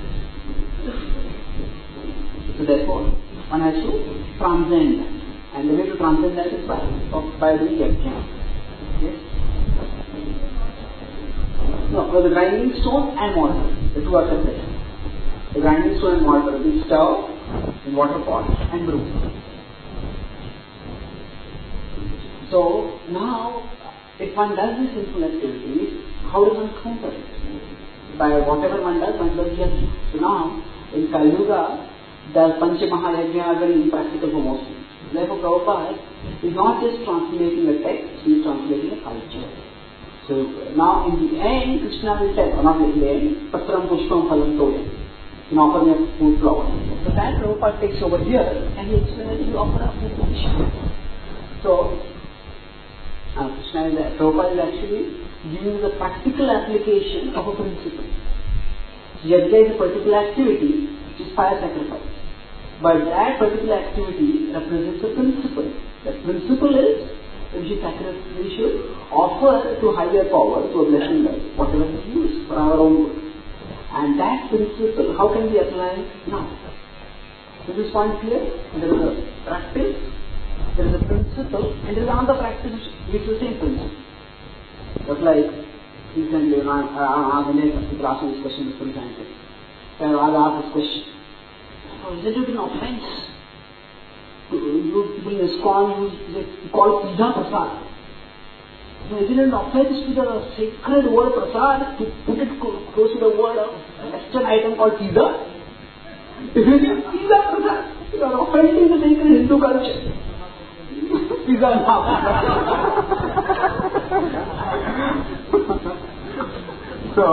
So therefore, one has to transcend that. And the way to transcend that is by doing yajna. Yes? No, the grinding stone and mortar, the 2 are separate. The grinding stone and mortar, the stove, the water pot, and broom. So now, if one does these sinful activities, how does one counter it? By whatever one does yajna. So now, in Kali Yuga, the Panchamahayajna are very impractical for most people. Therefore, Prabhupada is not just translating a text, he is translating a culture. So now in the end, Krishna will tell, not in the end, Patram Pushpam Phalam Toyam, in offering a food flower. So that Prabhupada takes over here and he explains that you offer a food to Krishna. So Prabhupada is actually giving the practical application of a principle. So yajna is a particular activity which is fire sacrifice. But that particular activity represents a principle. That principle is we should offer to higher power, to a blessing God, whatever we use for our own good. And that principle, how can we apply now? Is this point clear? There is a practice, there is a principle, and there is another practice which is the same principle. Just like recently, people asked me this question before the time. I asked this question. Is it an offense? People in ISKCON call pizza prasad. So is it an offense to the sacred word prasad to put it close to the word of Western item called pizza? If you say pizza prasad, you are offending the sacred Hindu culture. Pizza now. So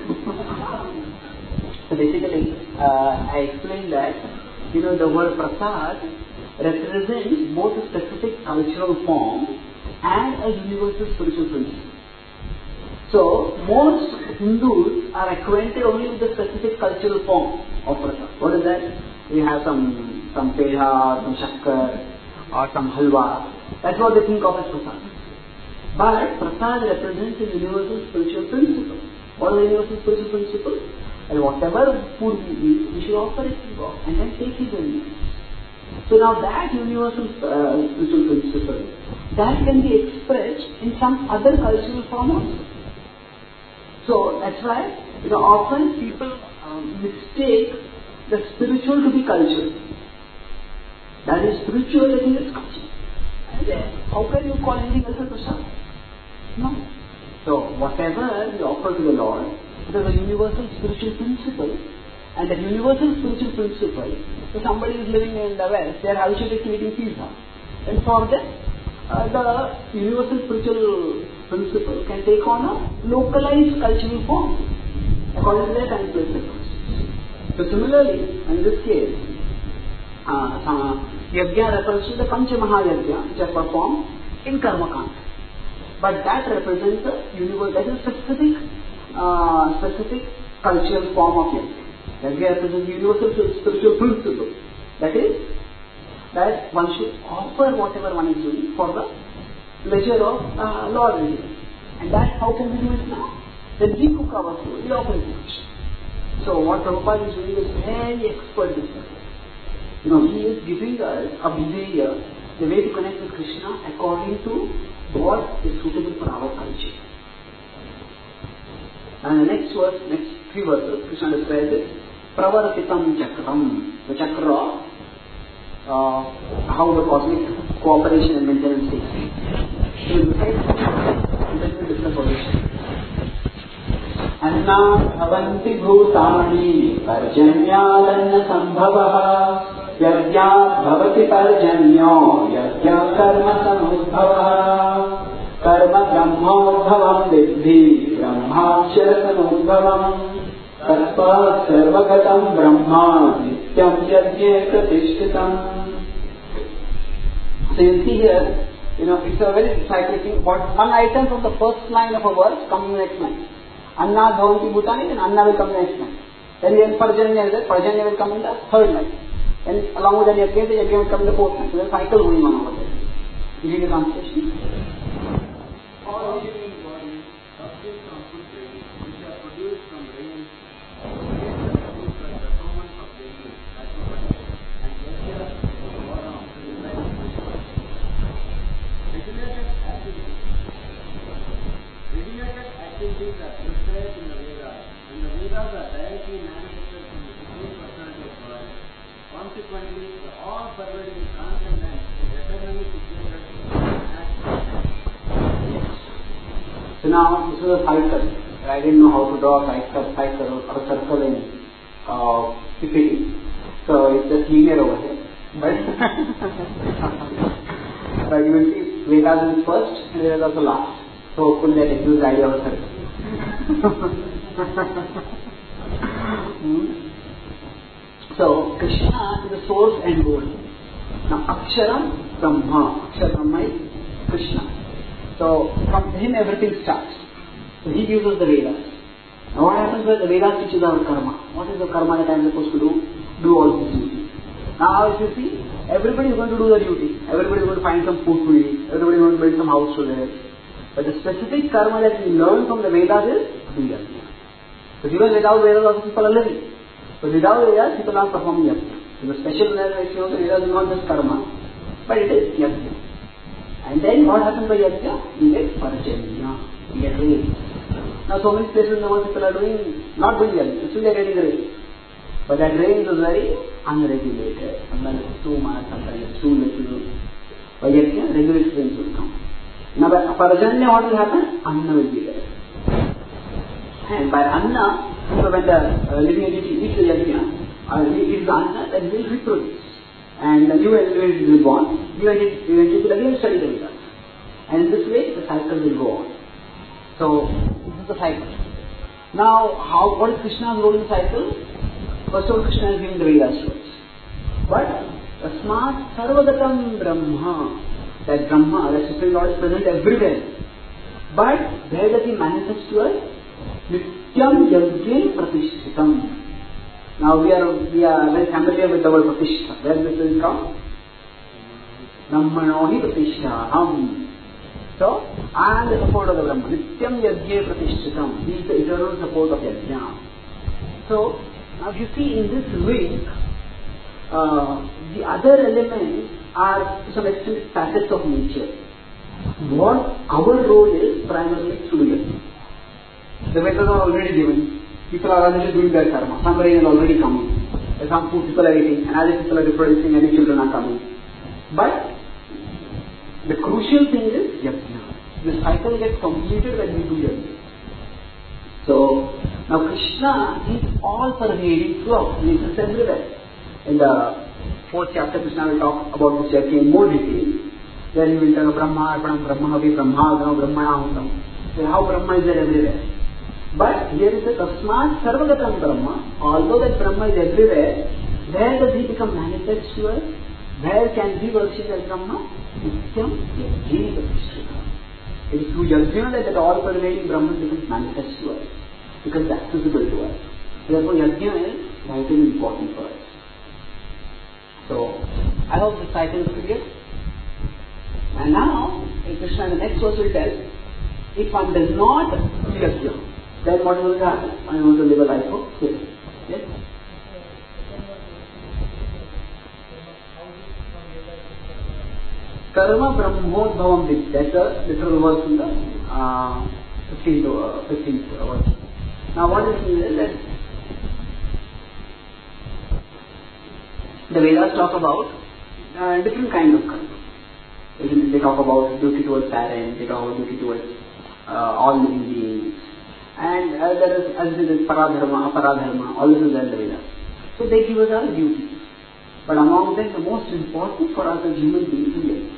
basically, I explained that, the word prasad represents both a specific cultural form and a universal spiritual principle. So, most Hindus are acquainted only with the specific cultural form of prasad. What is that? We have some peha, some shakkar, or some halwa. That's what they think of as prasad. But prasad represents a universal spiritual principle. What is the universal spiritual principle? And whatever food we eat, we should offer it to God and then take His only. So now that universal spiritual principle, that can be expressed in some other cultural form also. So that's why often people mistake the spiritual to be culture. That is spirituality is culture. And how can you call anything else a prasad? No. So whatever you offer to the Lord, there is a universal spiritual principle, and that universal spiritual principle, if somebody is living in the West, they are habituated eating pizza. And for them, the universal spiritual principle can take on a localized cultural form according to their time place circumstances. So similarly, in this case, Yajna refers to the Pancha Mahayajna which are performed in Karma Kanda. But that represents a universal, that is a specific cultural form of Yajna. Yajna represents universal spiritual principle. That is, that one should offer whatever one is doing for the pleasure of Lord. And that, how can we do it now? Then we cook our food, we offer it. So what Prabhupada is doing is very expert business. He is giving us a behavior, the way to connect with Krishna according to what is suitable for our culture. And the next verse, next 3 verses, Krishna describes it. Pravartitam chakram. The chakra, how the cosmic cooperation and maintenance takes place. So we decide to different positions. Anna bhavanti bhutani parjanyadanna sambhavaha yajna bhavati parjanyo yajna karma samudbhavaha karma brahmodbhavam vidhi brahmachara samudbhavam taspat sarvagatam brahma nityam yajne pratishtitam. So you see here, it's a very cyclic thing. One item from the first line of a verse comes in the next line. Anna bhavanti bhutani, then Anna will come in the next line. Then Parjanya is there, Parjanya will come in the third line. And along with that Yajna, the Yajna will come in the fourth line. So there is a cycle going on over there. You read the translation? All living bodies subsist on food grains which are produced from rains, produced by the performance of daily sacrifice, and Yajna is born of the regulated activities are prescribed in the Vedas, and the Vedas are directly manifested from the Supreme Personality of God. Consequently, the all-pervading transcendence is eternally situated in So now, this is a cycle. I didn't know how to draw a cycle or a circle in PPT. So it's just linear over here. But you will see Vedas is first and Vedas also last. So hopefully that gives the idea of a circle. So Krishna is the source and goal. Now Aksharam Brahma. Aksharam Brahma is Krishna. So from him everything starts. So he gives us the Vedas. Now what happens when the Vedas teaches our karma? What is the karma that I am supposed to do? Do all this duty. Now if you see, everybody is going to do the duty. Everybody is going to find some food to eat. Everybody is going to build some house to live. But the specific karma that we learn from the Vedas is do yajna. So even without Vedas also people are living. But without Vedas people are performing yajna. So the special realization of the Vedas is not just karma, but it is yajna. And then what happens by yajna? You get parjanya. You get rain. Now so many places in the world people are not doing yajna. Still they are getting rain. But that rain is very unregulated. Sometimes it's too much, sometimes it's too little. By yajna, regulated rains will come. Now by parjanya what will happen? Anna will be there. And by Anna, so when the living entity eats the yajna, eats the Anna, then he will reproduce. And the new entity will be born, new entity will again study the Vedas. And in this way, the cycle will go on. So, this is the cycle. Now, what is Krishna's role in the cycle? First of all, Krishna is giving the Vedas to us. But, Tasmat Sarvagatam Brahma, that Brahma, that Supreme Lord is present everywhere. But, where does he manifest to us? Nityam Yajna Pratishtitam. Now we are very familiar with the word Pratishtha. Where this will come? Brahmanohi Pratishthaham. So, I am the support of the Brahma. Nityam Yajna Pratishtitam. He is the eternal support of Yajna. So, now you see in this week, the other elements are to some extent facets of nature. What our role is primarily to do it. The Vedas are already given. People are already doing their karma. Some rain is already coming. Some food people are eating, and other people are reproducing, any children are coming. But the crucial thing is yajna. The cycle gets completed when we do yajna. So now Krishna is all pervading throughout. He is everywhere. In the 4th chapter, Krishna will talk about this yajna in more detail. There he will tell Brahma, Brahma Havi, Brahma, Brahmana. So how Brahma is there everywhere. But here is the Tasmat Sarvagatam Brahma. Although that Brahma is everywhere, where does he become manifest to us? Where can we worship as Brahma? Nityam Yajna Pratishtha. It is through Yajna that all-pervading Brahman becomes manifest to us, because that's visible to us. Therefore, Yajna is vitally important for us. So, I hope the cycle is clear. And now, Krishna in the next verse will tell, if one does not do Yajna, then what will happen? I want to live a life of sin. Yes? Karma Brahmodbhavam Vid. That's a literal verse in the 15th verse. Now what is that? The Vedas talk about different kinds of karma. They talk about duty towards parents, they talk about duty towards all living beings. And there is, as it is, paradharma, aparadharma, all this is in the Vedas. So they give us our duties. But among them, the most important for us as human beings is life.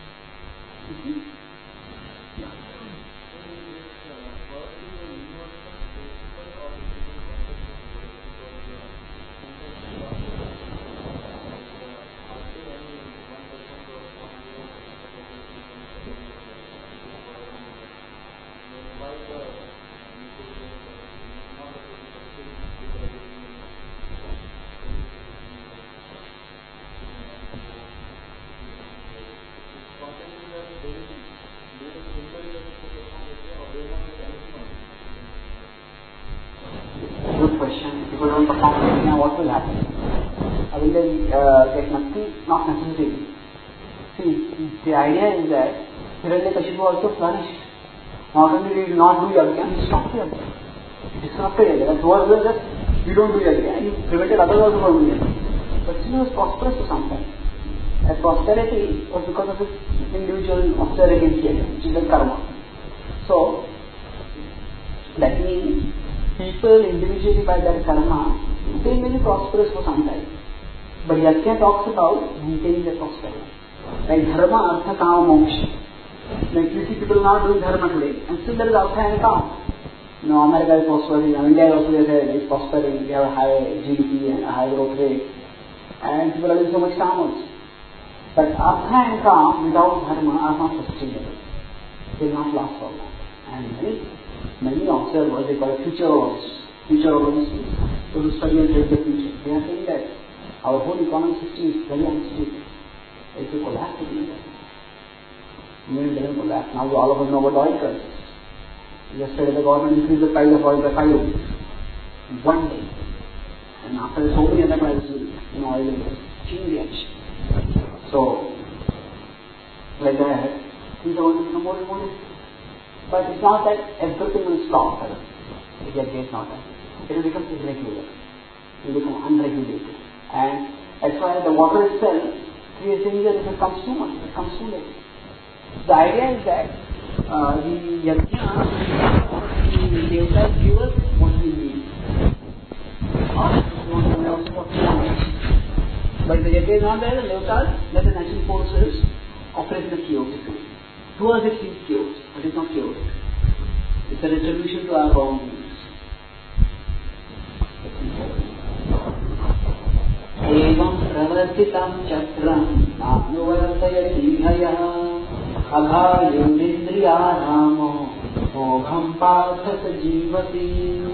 The idea is that Hiranyakashipu also flourished. Not only did he not do yajna, he stopped yajna. He disrupted yajna. That was just, you don't do yajna, he prevented others also from doing yajna. But still he was prosperous for some time. That prosperity was because of his individual austerity in yajna, which is the karma. So, that means people individually by their karma, they may be prosperous for some time. But yajna talks about maintaining their prosperity. Like dharma, artha, kama, moksha. Like you see people not doing dharma today, and still there is artha and kama. America is prospering, India also is prospering, we have a high GDP and a high growth rate, and people are doing so much kama also. But artha and kama without dharma are not sustainable. They will not last for long. And many observers, they call it futurologists. Futurologists means those who study and predict the future. They are saying that our whole economic system is very unstable. It will collapse again. Even it doesn't collapse. Now all of us know about oil prices. Yesterday the government increased the price of oil by 5 rupees. One day. And after so many other prices in oil, it was chain reaction. So, like that, things are going to become more and more. But it's not that everything will stop. It's not that. It will become irregular. It will become unregulated. And that's why the water itself, creating that if it comes too much, it comes too late. The idea is that the yajna, the devas give us what we need. Or what we want. But the yajna is not there, the devas let the natural forces operate in the chaos. To us it seems chaos, but it's not chaos. It's a retribution to our wrongdoings. एवं प्रवर्तितं चक्रं नानुवर्तयति भयः अघायुरिन्द्रियारामो मोघं पार्थ स जीवति.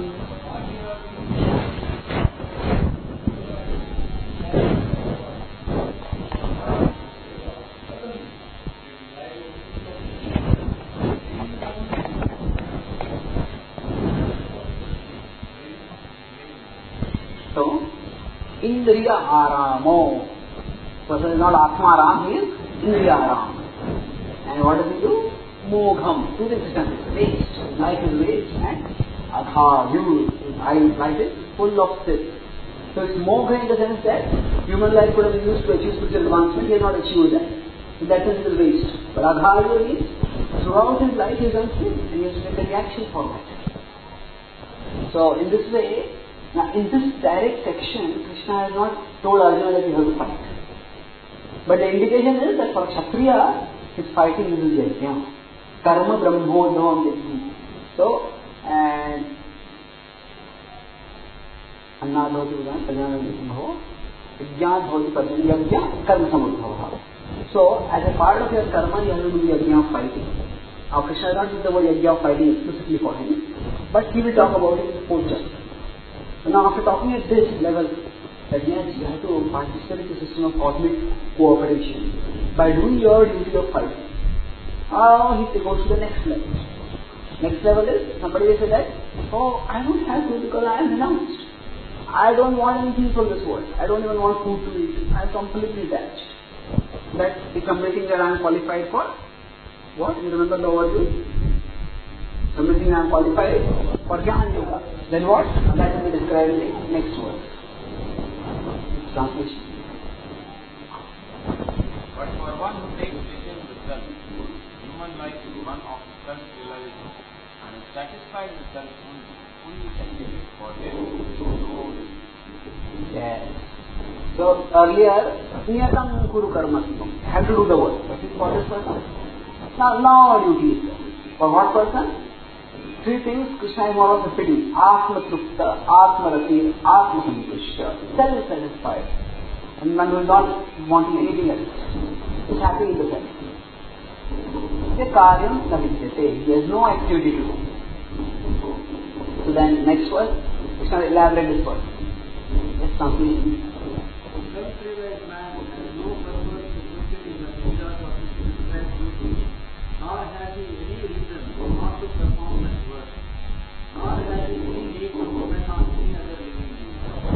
Indriya Aramo. Person is not Atma Ram, he is Indriya Aram. And what does he do? Mogham. Two things is waste. Life is waste. And Adhayu is life is full of this. So it's mogha in the sense that human life could have been used to achieve spiritual advancement. He has not achieved that. In that sense, it is waste. But agharya means throughout his life he is unfit and he has to take a reaction for that. So in this way, now in this direct section, Krishna has not told Arjuna that he has to fight. But the indication is that for Kshatriya, his fighting is yajna. Karma brahmodhavam yajna. So, and अन्नाद होती उदाहरण कल्याण हो विज्ञान होती पर्जन्य यज्ञ कर्म समुद्भव. So, as a part of your karma, you have to do the yajna of fighting. Now, Krishna does not use the word yajna of fighting explicitly for him, but he will talk about it in the fourth chapter. So now, after talking at this level, that yes, you have to participate in the system of cosmic cooperation by doing your duty of fighting. He goes to the next level. Next level is somebody will say that, oh, I don't have to because I am renounced. I don't want anything from this world. I don't even want food to eat. I am completely detached. That is something that I am qualified for. What? You remember the overview? Something I am qualified for Jnana Yoga. Then what? That will be described in the next verse. Translation. But for one who takes decisions with self, human life is one of self-realization and is satisfied with self only scientific for them to know. Yes. So earlier, niyatam kuru karmastam. Have to do the work. That is for this person. Now our duty is there. For what person? Three things Krishna is more of repeating. Atma trupta, Atma rati, Atma santushta. Self-satisfied. And one who is not wanting anything else. Is happy in the self. The karyam navidyate. He has no activity to do. So then next verse, Krishna will elaborate this verse. Yes, translation. Self-realized man has no purpose to fulfill the discharge of his present duty, nor has he any reason not to perform that work, nor has he any need to depend on any other living being.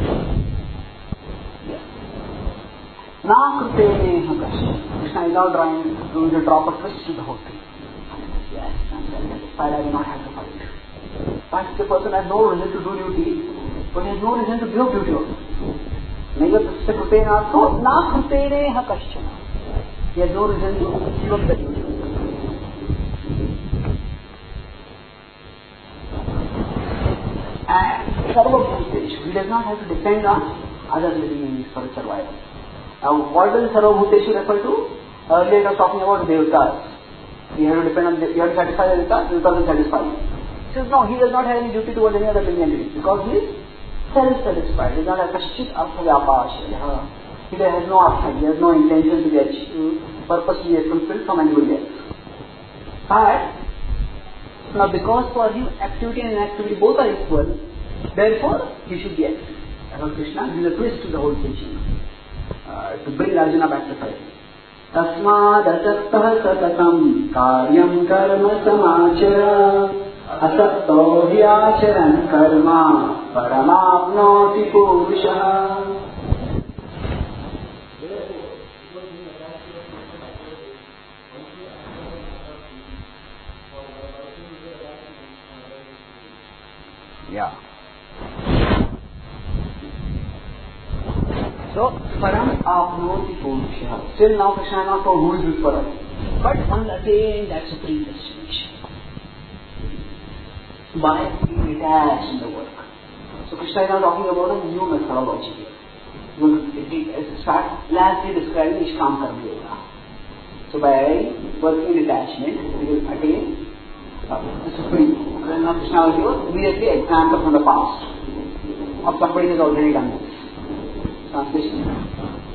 Yes. Na krutene hakashya. Krishna is now doing the drop of twist to the whole thing. Yes, I'm satisfied. I will not have to fight. But the person has no reason to do duty, but he has no reason to give duty also. Nayat krutena so na krutene hakashya. He has no reason to give up the duty. And sarvabhuteshu, he does not have to depend on other living beings for his survival. Now, what does sarvabhuteshu refer to? Earlier I was talking about devatas. You have to depend on, you have to satisfy the devatas will satisfy you. He says no, he does not have any duty towards any other living entity because he is self-satisfied. He does not have kashchit artha vyapashya. He has no artha, he has no intention to get purpose to be fulfilled from anybody else. But now, because for him activity and inactivity both are equal, therefore he should be active. As for Krishna, this is a twist to the whole teaching to bring Arjuna back to fight. Tasmad asaktaha satatam karyam karma samachara asakto hyacharan karma paramapnoti purushaha. Yeah. So, param apnoti purushaha. Still now Krishna has not told who is this param. But one again, that supreme destination. By being detached in the work. So Krishna is now talking about a new methodology here. It starts lastly describing Nishkam Karma Yoga. So by working detachment, we will attain the supreme. Then now Krishna will give immediately example from the past of somebody who has already done this. Translation.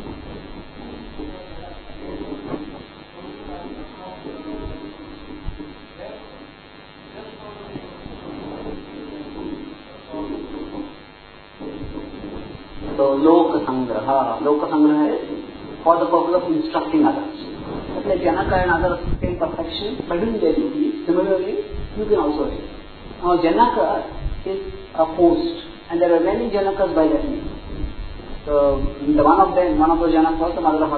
So Loka Sangraha is for the purpose of instructing others. Just like Janaka and others attain perfection by doing their duties, similarly you can also attain. Now Janaka is a host and there are many Janakas by that name. So the one of those Janakas was the mother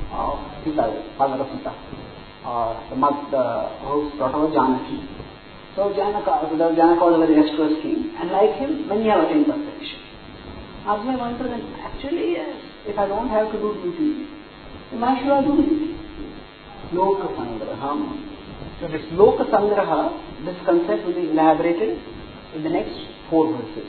of Sita, father of Sita, the daughter of Janaki. So Janaka was a very restless king, and like him, many have attained perfection. Arjuna wondered, actually yes, if I don't have to do duty, then why should I do duty? Loka Sangraha. So this Loka Sangraha, this concept will be elaborated in the next 4 verses.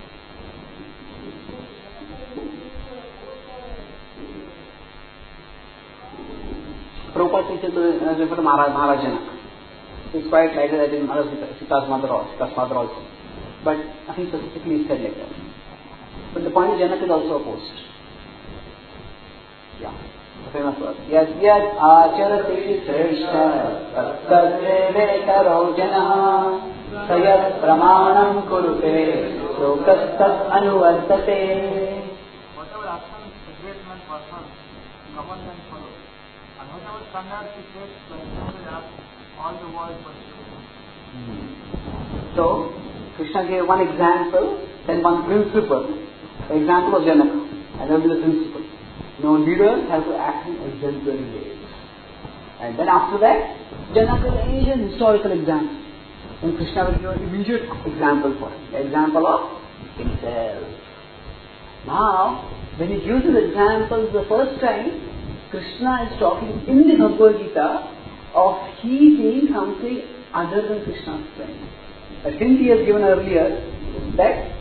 Prabhupada teaches to Maharaj Janaka. It's quite likely that in Sita's father also. But nothing specifically is said like that. But the point is Janaka is also opposed. Yeah. The famous verse. Yes, yad acharati shreshta tattadeve karo janaha sayat pramanam kurute lokastat anuvartate. Whatever actions a great man performs, government follows. And whatever standards he sets, the example of all the world pursues. So, Krishna gave one example, then one principle. The example of Janaka, and that will be the principle. Leaders have to act in exemplary ways. And then after that, Janaka is an historical example. And Krishna will give an immediate example for him. The example of himself. Now, when he gives his examples the first time, Krishna is talking in the Bhagavad Gita of he being something other than Krishna's friend. The hint he has given earlier is that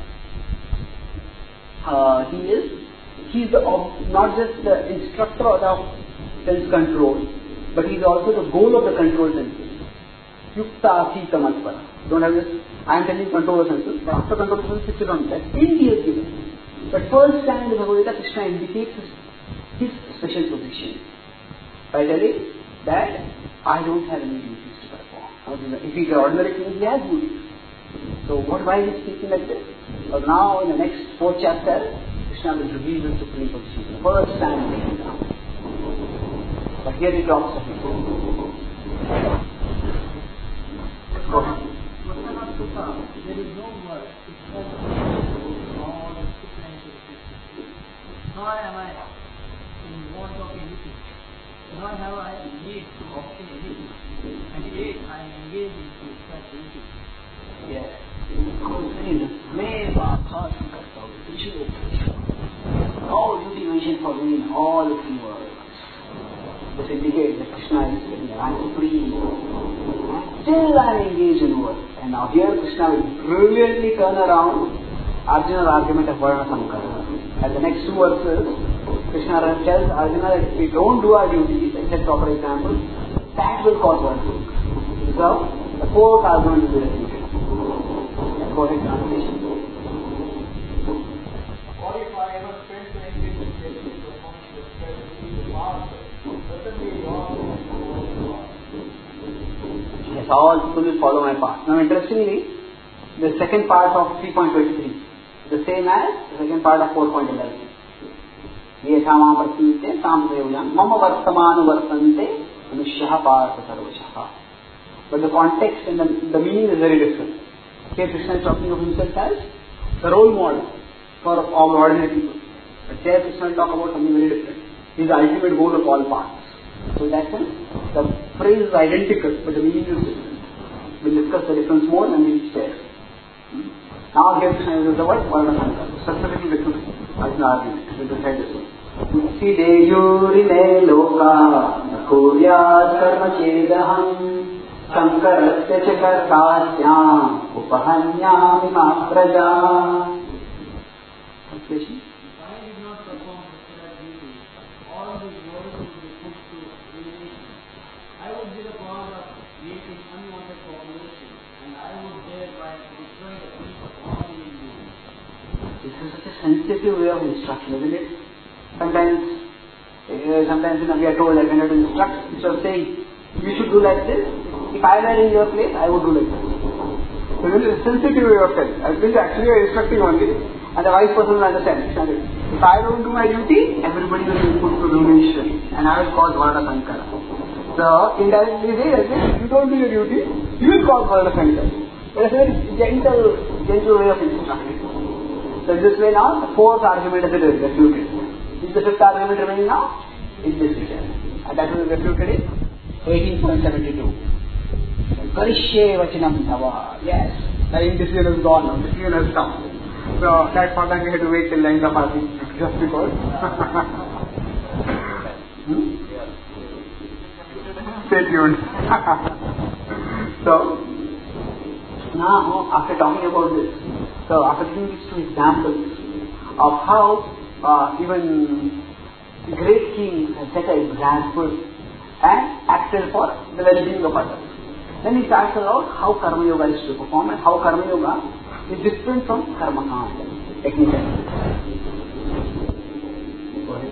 he is not just the instructor of sense control, but he is also the goal of the control senses. Yukta asita matpara. Don't have this, I am telling you control the senses, but after control the senses, sit on that. Hint he has given. But first time in the Bhagavad Gita, Krishna indicates his special position by telling that I don't have any duties to perform. If he is an ordinary king, he has duties. So why is he speaking like this? Because now in the next 4th chapter, Krishna will reveal the supreme position. The first time in the example. But here he talks of him. Go ahead. There is no word except all the supernatural existence. Nor am I in want of anything. Nor have I need to obtain anything. And yet I am engaged in such duty. Yes. All duty mentioned for me in all the 3 worlds. This indicates that Krishna is saying that I am supreme. And still I am engaged in work. And now here Krishna will brilliantly turn around Arjuna's argument of Varna Sankara. At the next 2 verses, Krishna tells Arjuna that if we don't do our duties, except proper example, that will cause Varna. So, the 4th argument will be refuted. Go ahead, translation. Or if I ever spend to engage in getting the function, especially the master, certainly God will Yes, all people will follow my path. Now, interestingly, the second part of 3.23 the same as the second part of 4.11. Yethama prasinte samdevyan mama vartamanu vartante manushyaha partha sarvashaha. But the context and the meaning is very different. Here Krishna is talking of himself as the role model for all ordinary people. But here Krishna will talk about something very different. He is the ultimate goal of all paths. So in that sense, the phrase is identical, but the meaning is different. We'll discuss the difference more when we reach there. Now here Krishna uses the word Varna Sankara. Specifically with Arjuna argument. We will say this one. Utsideyurine loka nakuryat karma chedaham Sankarasya chakartasyam upahanyami mapraja. Translation? If I did not perform prescribed duty, all the world would be put to elimination. I would be the cause of creating unwanted population, and I would thereby destroy the peace of all living beings. This is such a sensitive way of instruction, isn't it? Sometimes we are told that we have to instruct, instead of saying, you should do like this. If I were in your place, I would do like this. So this is a sensitive way of telling. I think actually you are instructing only, and the wise person will understand. If I don't do my duty, everybody will be put to ruination, and I will cause Varna Sankara. So indirectly say that if you don't do your duty, you will cause Varna Sankara. But it's a very gentle way of instructing. So in this way now, the 4th argument is refuted. Is the 5th argument remaining now? In this vision. And that will be refuted in 18.72. Karishye vachanam tava. Yes, the indecision is gone now, decision has come. So that for that we have to wait till the end of our week, just because. Stay tuned. So, now after talking about this, so after giving these two examples of how even great kings have set an example and acted for the well-being of others, then he starts about how Karma Yoga is to perform and how Karma Yoga is different from Karma Kanda, technically. Go ahead.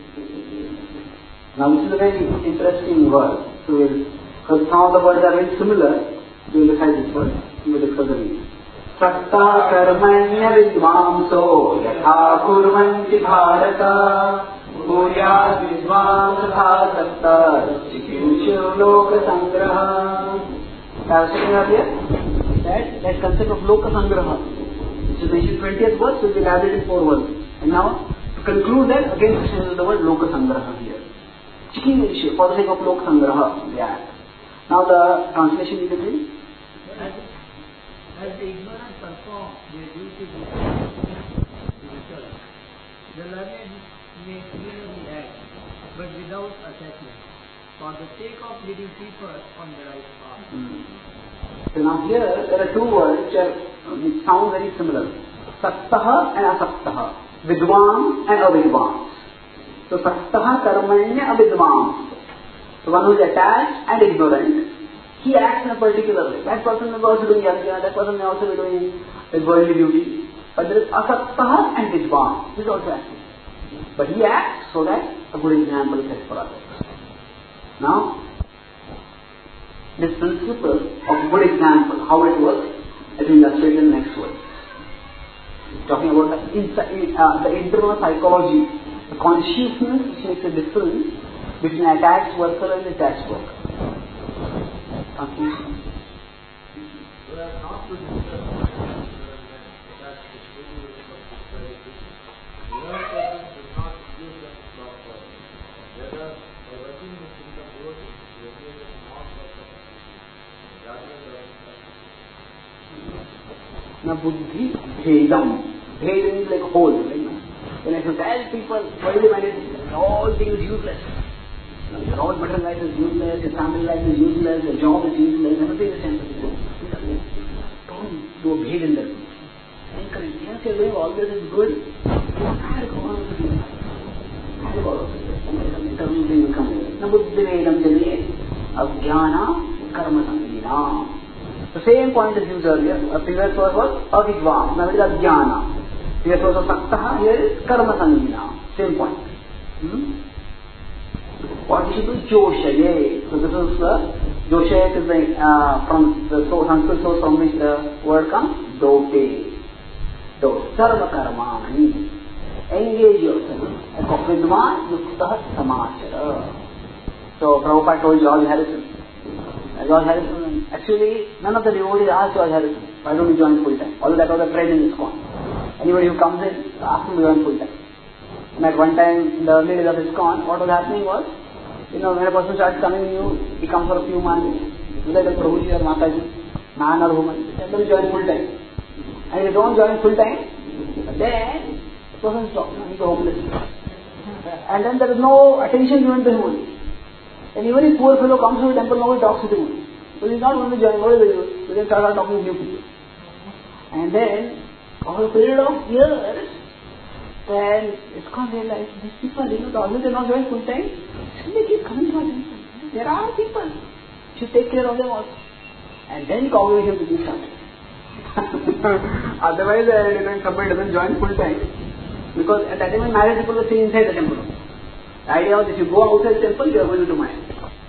Now this is a very interesting word. So because some of the words are very similar, we will recite this word, we will discuss the meaning. Satta karmanya vidvamso yatha kurvanti bharata bhuyat vidvamsa satta chikyushu loka sangraha. I was saying earlier that concept of loka sangraha, which is mentioned 20th verse, will be added in 4 words. And now to conclude that, again Krishna uses the word loka sangraha here. Chikyushu, for the sake of loka sangraha, they add. Now the translation you can read. As the ignorant perform their duty to the church, the learned may clearly act, but without attachment, for the sake of leading people on the right path. So now here there are 2 words which sound very similar. Saktaha and asaktaha. Vidvam and avidvam. So saktaha karmanya avidvam. So one who is attached and ignorant, he acts in a particular way. That person may also be doing yajna, that person may also be doing his worldly duty. But there is asaktaha and vidvam. He is also acting. But he acts so that a good example is set for others. Now, this principle of good example, how it works, I think that's illustrated in the next word. Talking about the internal psychology, the consciousness which makes a difference between an attached worker and an attached worker. Transmission. We are not to discuss that the person should not use them properly. Whether by working within the board is regulated not Now buddhi bhedam. Bhed means like a hole. When I should tell people, worldly minded, all things useless. Your own material life is useless, your family life is useless, your job is useless, everything is temporary. Don't do a bhed in that. Encourage. Yes, you're doing all this is good. Add on to it. Add on to it. Some internal thing will come in. Na buddhi vedam jaliye avjnana karma sangina. The same point is used earlier. A previous verse was avidvam. Now it is avjnana. Previous verse was saktaha. Here is karma sangina. Same point. What you should do? Joshaye. So this is Joshaye is from the Sanskrit source from which the word comes. Dote. Dote. Sarva karmani. Engage yourself. Vidman yuktah samachara. So Prabhupada told George Harrison. Actually, none of the devotees asked George Harrison, why don't you join full time? Although that was a trend in ISKCON. Anybody who comes in, ask him to join full time. And at one time, in the early days of ISKCON, what was happening was, when a person starts coming new, he comes for a few months, whether it's Prabhuji or Mataji, man or woman, tell them to join full time. And if they don't join full time, then the person stops, he's hopeless. And then there is no attention given to him only. And even if poor fellow comes to the temple, nobody talks to him. So he's not going to join, what is the use? So they start talking to new people. And then, over a period of years, then it's called realize these people, although they're not joining full time, still they keep coming to our temple. There are people. You should take care of them also. And then congregation will be started. Otherwise, somebody doesn't join full time. Because at that time, married people will stay inside the temple. The idea was if you go outside the temple, you are going to do marriage.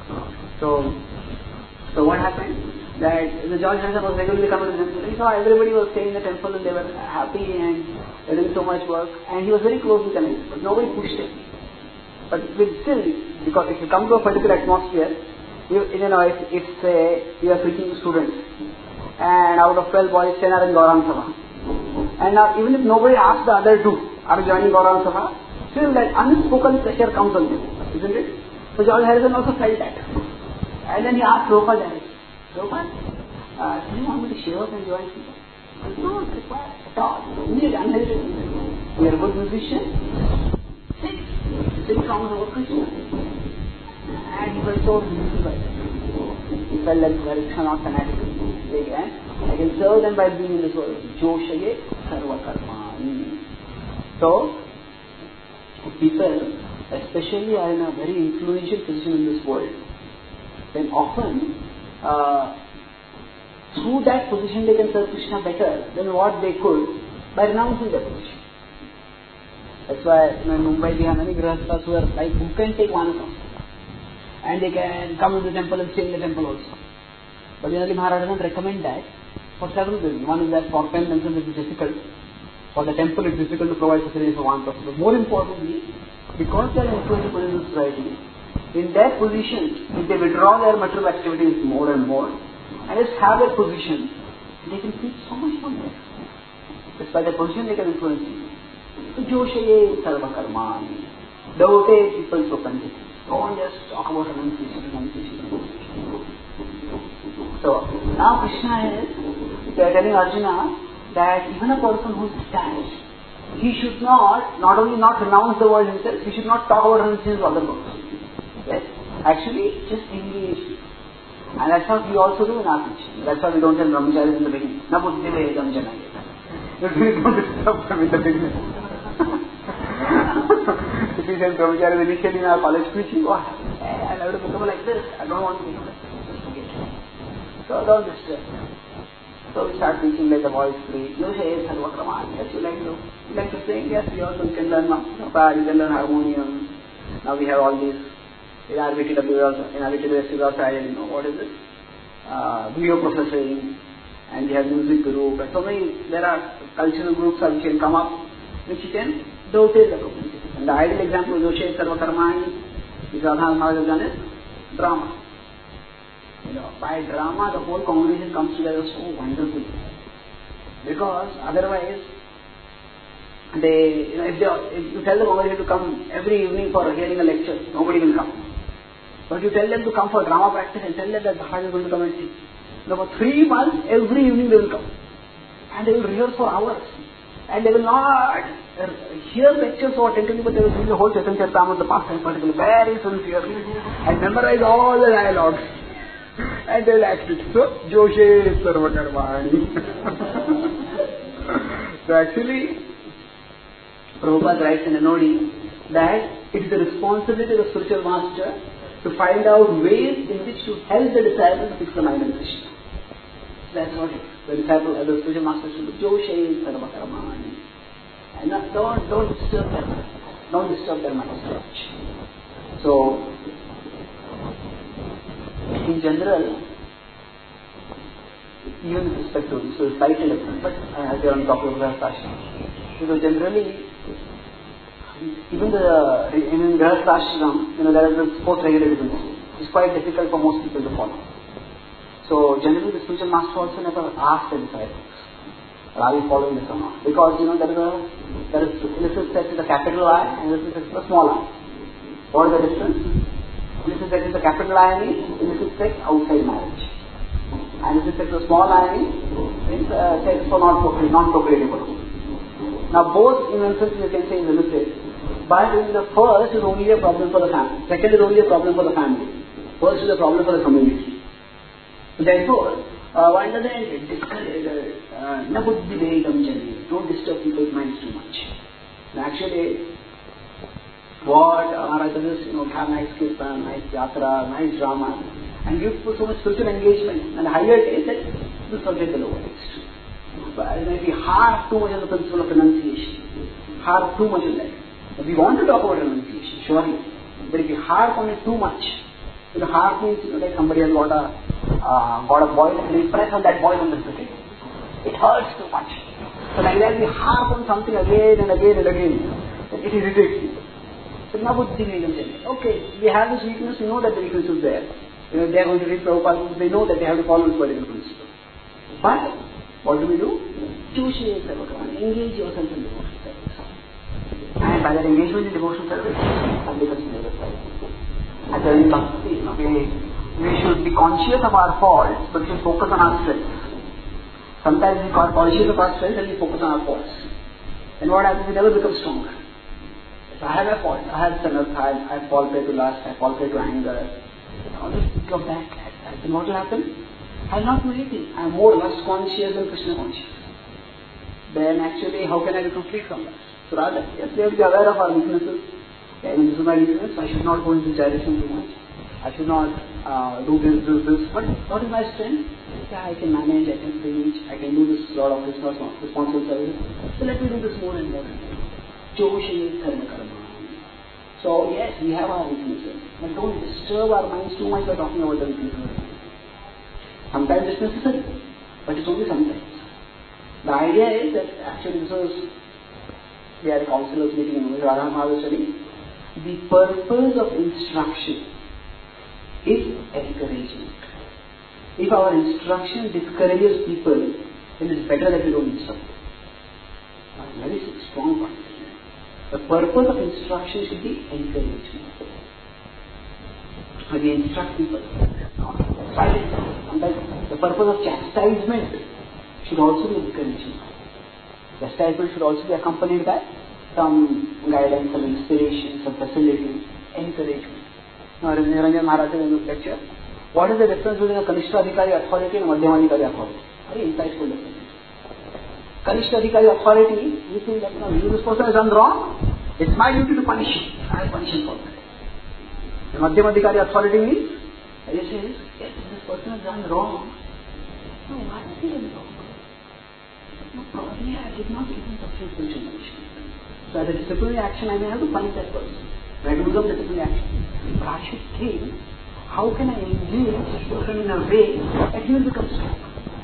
So what happened? That the George Harrison was regularly coming to the temple. He saw everybody was staying in the temple and they were happy and they were doing so much work. And he was very closely connected, but nobody pushed him. But still, because if you come to a particular atmosphere, if say you are preaching to students, and out of 12 boys, 10 are in Gauranga Sabha. And now even if nobody asks the other 2 are joining Gauranga Sabha, still that unspoken pressure comes on them, isn't it? So George Harrison also felt that. And then he asked Prabhupada, Prabhupada, do you want me to shave up and join people? No, it's required at all. Only unherited. We are a good musician. Sing songs about Krishna. And he was so busy by that. He felt that Krishna not fanatical. I can serve them by being in this world. Joshaye sarva karmani. So, people, especially are in a very influential position in this world, then often, through that position they can serve Krishna better than what they could by renouncing their position. That's why in Mumbai we have many grahasthas who are like, who can take one song. And they can come to the temple and stay in the temple also. But generally Maharaj doesn't recommend that for several reasons. One is that for pen themselves it is difficult. For the temple it is difficult to provide facilities for one person. But more importantly, because they are influential in the society, in their position, if they withdraw their material activities more and more, and just have their position, they can preach so much more there. Just by their position they can influence you. So, Joshaye sarva karmani. Devote people's propensity. Don't just talk about renunciation. So, now Krishna is telling Arjuna that even a person who is detached, he should not only not renounce the world himself, he should not talk about renunciation to other persons. Yes? Actually, just engage. And that's what we also do in our teaching. That's why we don't tell brahmacharis in the beginning. Na buddhi vedam janayeta. Don't disturb them in the beginning. If we tell brahmacharis initially in our college preaching, what? I'll have to become like this. I don't want to become like this. Okay. So don't disturb. So we start teaching like the voice free. You say sarva karmani. Yes, you like to sing. Yes, we also can learn you can learn harmonium. Now we have all these. In RVTW also, in RVTW we also added, what is it? Video processing, and we have music group, and so many, there are cultural groups which can come up, which you can dotate the community. And the ideal example of Joshaye sarva karmani, which Radha Maharaj has done is drama. By drama the whole congregation comes together so wonderfully. Because otherwise, if you tell the congregation to come every evening for hearing a lecture, nobody will come. But you tell them to come for drama practice and tell them that Maharaj is going to come and sing. Now for 3 months, every evening they will come. And they will rehearse for hours. And they will not hear lectures so attentively, but they will read the whole Chaitanya Charitamrita, the past and particularly, very sincerely, and memorize all the dialogues. And they will act it. So, Joshaye sarva karmani. So actually, Prabhupada writes in a Nodi that it is the responsibility of the spiritual master to find out ways in which to help the disciple to fix the mind on Krishna. That's what the disciple, the spiritual master should do. Joshaye sarva karmani. And don't disturb them. Don't disturb their minds too much. So, in general, even with respect to this, so it's slightly different, but as they are on top of Grahasthashram. So generally, even in Grahasthashram, there are the 4 regulated principles. It's quite difficult for most people to follow. So generally the spiritual master also never asks the disciples, are you following this or not? Because there is illicit sex with a capital I and illicit sex with a small I. What is the difference? Illicit sex with a capital I means illicit sex outside marriage. And illicit sex with a small I means sex for non-procreative purposes. Now both in one sense you can say is illicit, but in the first is only a problem for the family. Second is only a problem for the family. First is a problem for the community. Therefore, one doesn't discourage, na buddhi vedam janayeta. Don't disturb people's minds too much. And actually, what Maharaj does is, have nice kirtan, nice yatra, nice drama, and give so much spiritual engagement. And the higher it is, that the subject the lower it is. But if we harp too much on the principle of renunciation, harp too much on that. But we want to talk about renunciation, surely. But if we harp on it too much, harp means like somebody has got a boil and they press on that boil on the spit. It hurts too much. So like that we harp on something again and again and again. It irritates you. So now buddhi vedam janayeta. Okay, we have this weakness, we know that the weakness is there. If they are going to read Prabhupada, they know that they have to follow this particular principle. But what do we do? Joshaye sarva karmani. Engage yourself in devotional service. And by that engagement in devotional service, that becomes the other side. At the bhakti, we should be conscious of our faults, but we should focus on our strengths. Sometimes we are conscious of our strengths and we focus on our faults. And what happens? We never become stronger. If I have a fault, I have I fall prey to lust, I fall prey to anger. All this think of that. Then what will happen? I will not do anything. I am more lust conscious than Krishna conscious. Then actually, how can I become free from that? So rather, yes, we have to be aware of our weaknesses. Okay, this is my weakness, so I should not go in this direction too much. I should not do this. But what is my strength? Yeah, I can manage, I can preach, I can do this lot of responsible service. So let me do this more and more and more. Joshe karma karma. So yes, we have our weaknesses, but don't disturb our minds too much by talking about the weaknesses. Sometimes it's necessary, but it's only sometimes. The idea is that actually we had a counselor's meeting in Radha Maharaj study. The purpose of instruction is encouragement. If our instruction discourages people, then it's better that we don't instruct. Very strong point. The purpose of instruction should be encouragement. When we instruct people, the purpose of chastisement should also be encouragement. Chastisement should also be accompanied by some guidance, some inspiration, some facility, encouragement. Now, Niranjan Maharaj said in this lecture, what is the difference between a Kanishta Adhikari authority and a Madhyama Adhikari authority? Very insightful difference. Kanishta Adhikari authority, you think that this person has done wrong, it's my duty to punish him. I will punish him for that. The Madhyama Adhikari authority means, he says, yes, this person has done wrong. No, why has he done wrong? No, probably I did not give him sufficient spiritual punishment. So as a disciplinary action, I may have to punish that person. I do some disciplinary action. But I should think, how can I engage this person in a way that he will become strong?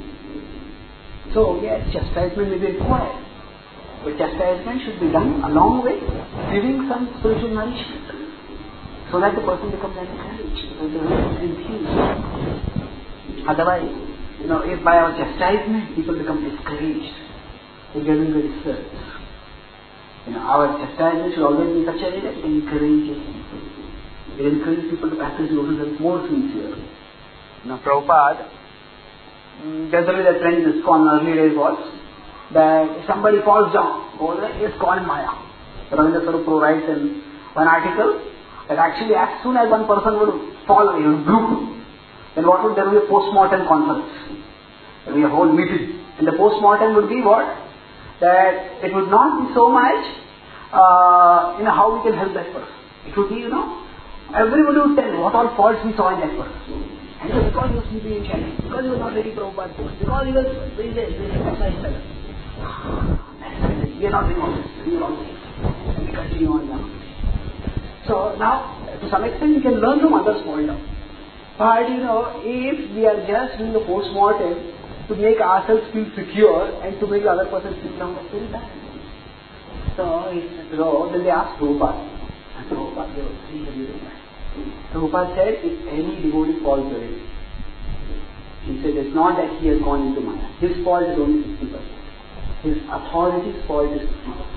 So yes, chastisement may be required. But chastisement should be done along with giving some spiritual nourishment. So that the person becomes encouraged, enthused. Otherwise, if by our chastisement people become discouraged, we get into results. Our chastisement should always be such a way that it encourages people. It encourages people to practice devotion more sincerely. Prabhupada, generally the trend in ISKCON in early days was that if somebody falls down, it's called Maya. Ravindra Swarup writes in one article that actually as soon as one person would fall, he would group, then what would there be a post-mortem conference? There would be a whole meeting. And the post-mortem would be what? That it would not be so much how we can help that person. It would be, everybody would tell what all faults we saw in that person. And because he was sleeping in China, because he was not ready for Prabhupada post, because he was very exercise fellow. We are not doing all this, we will all this. And we continue on now. So now, to some extent, we can learn from others' point out. But if we are just doing the post-mortem to make ourselves feel secure and to make the other person feel down, that's very bad. So then they asked Prabhupada, and Prabhupada gave a very bad. Prabhupada said, if any devotee falls away, he said it's not that he has gone into Maya. His fault is only 50%. His authority's fault is 50%.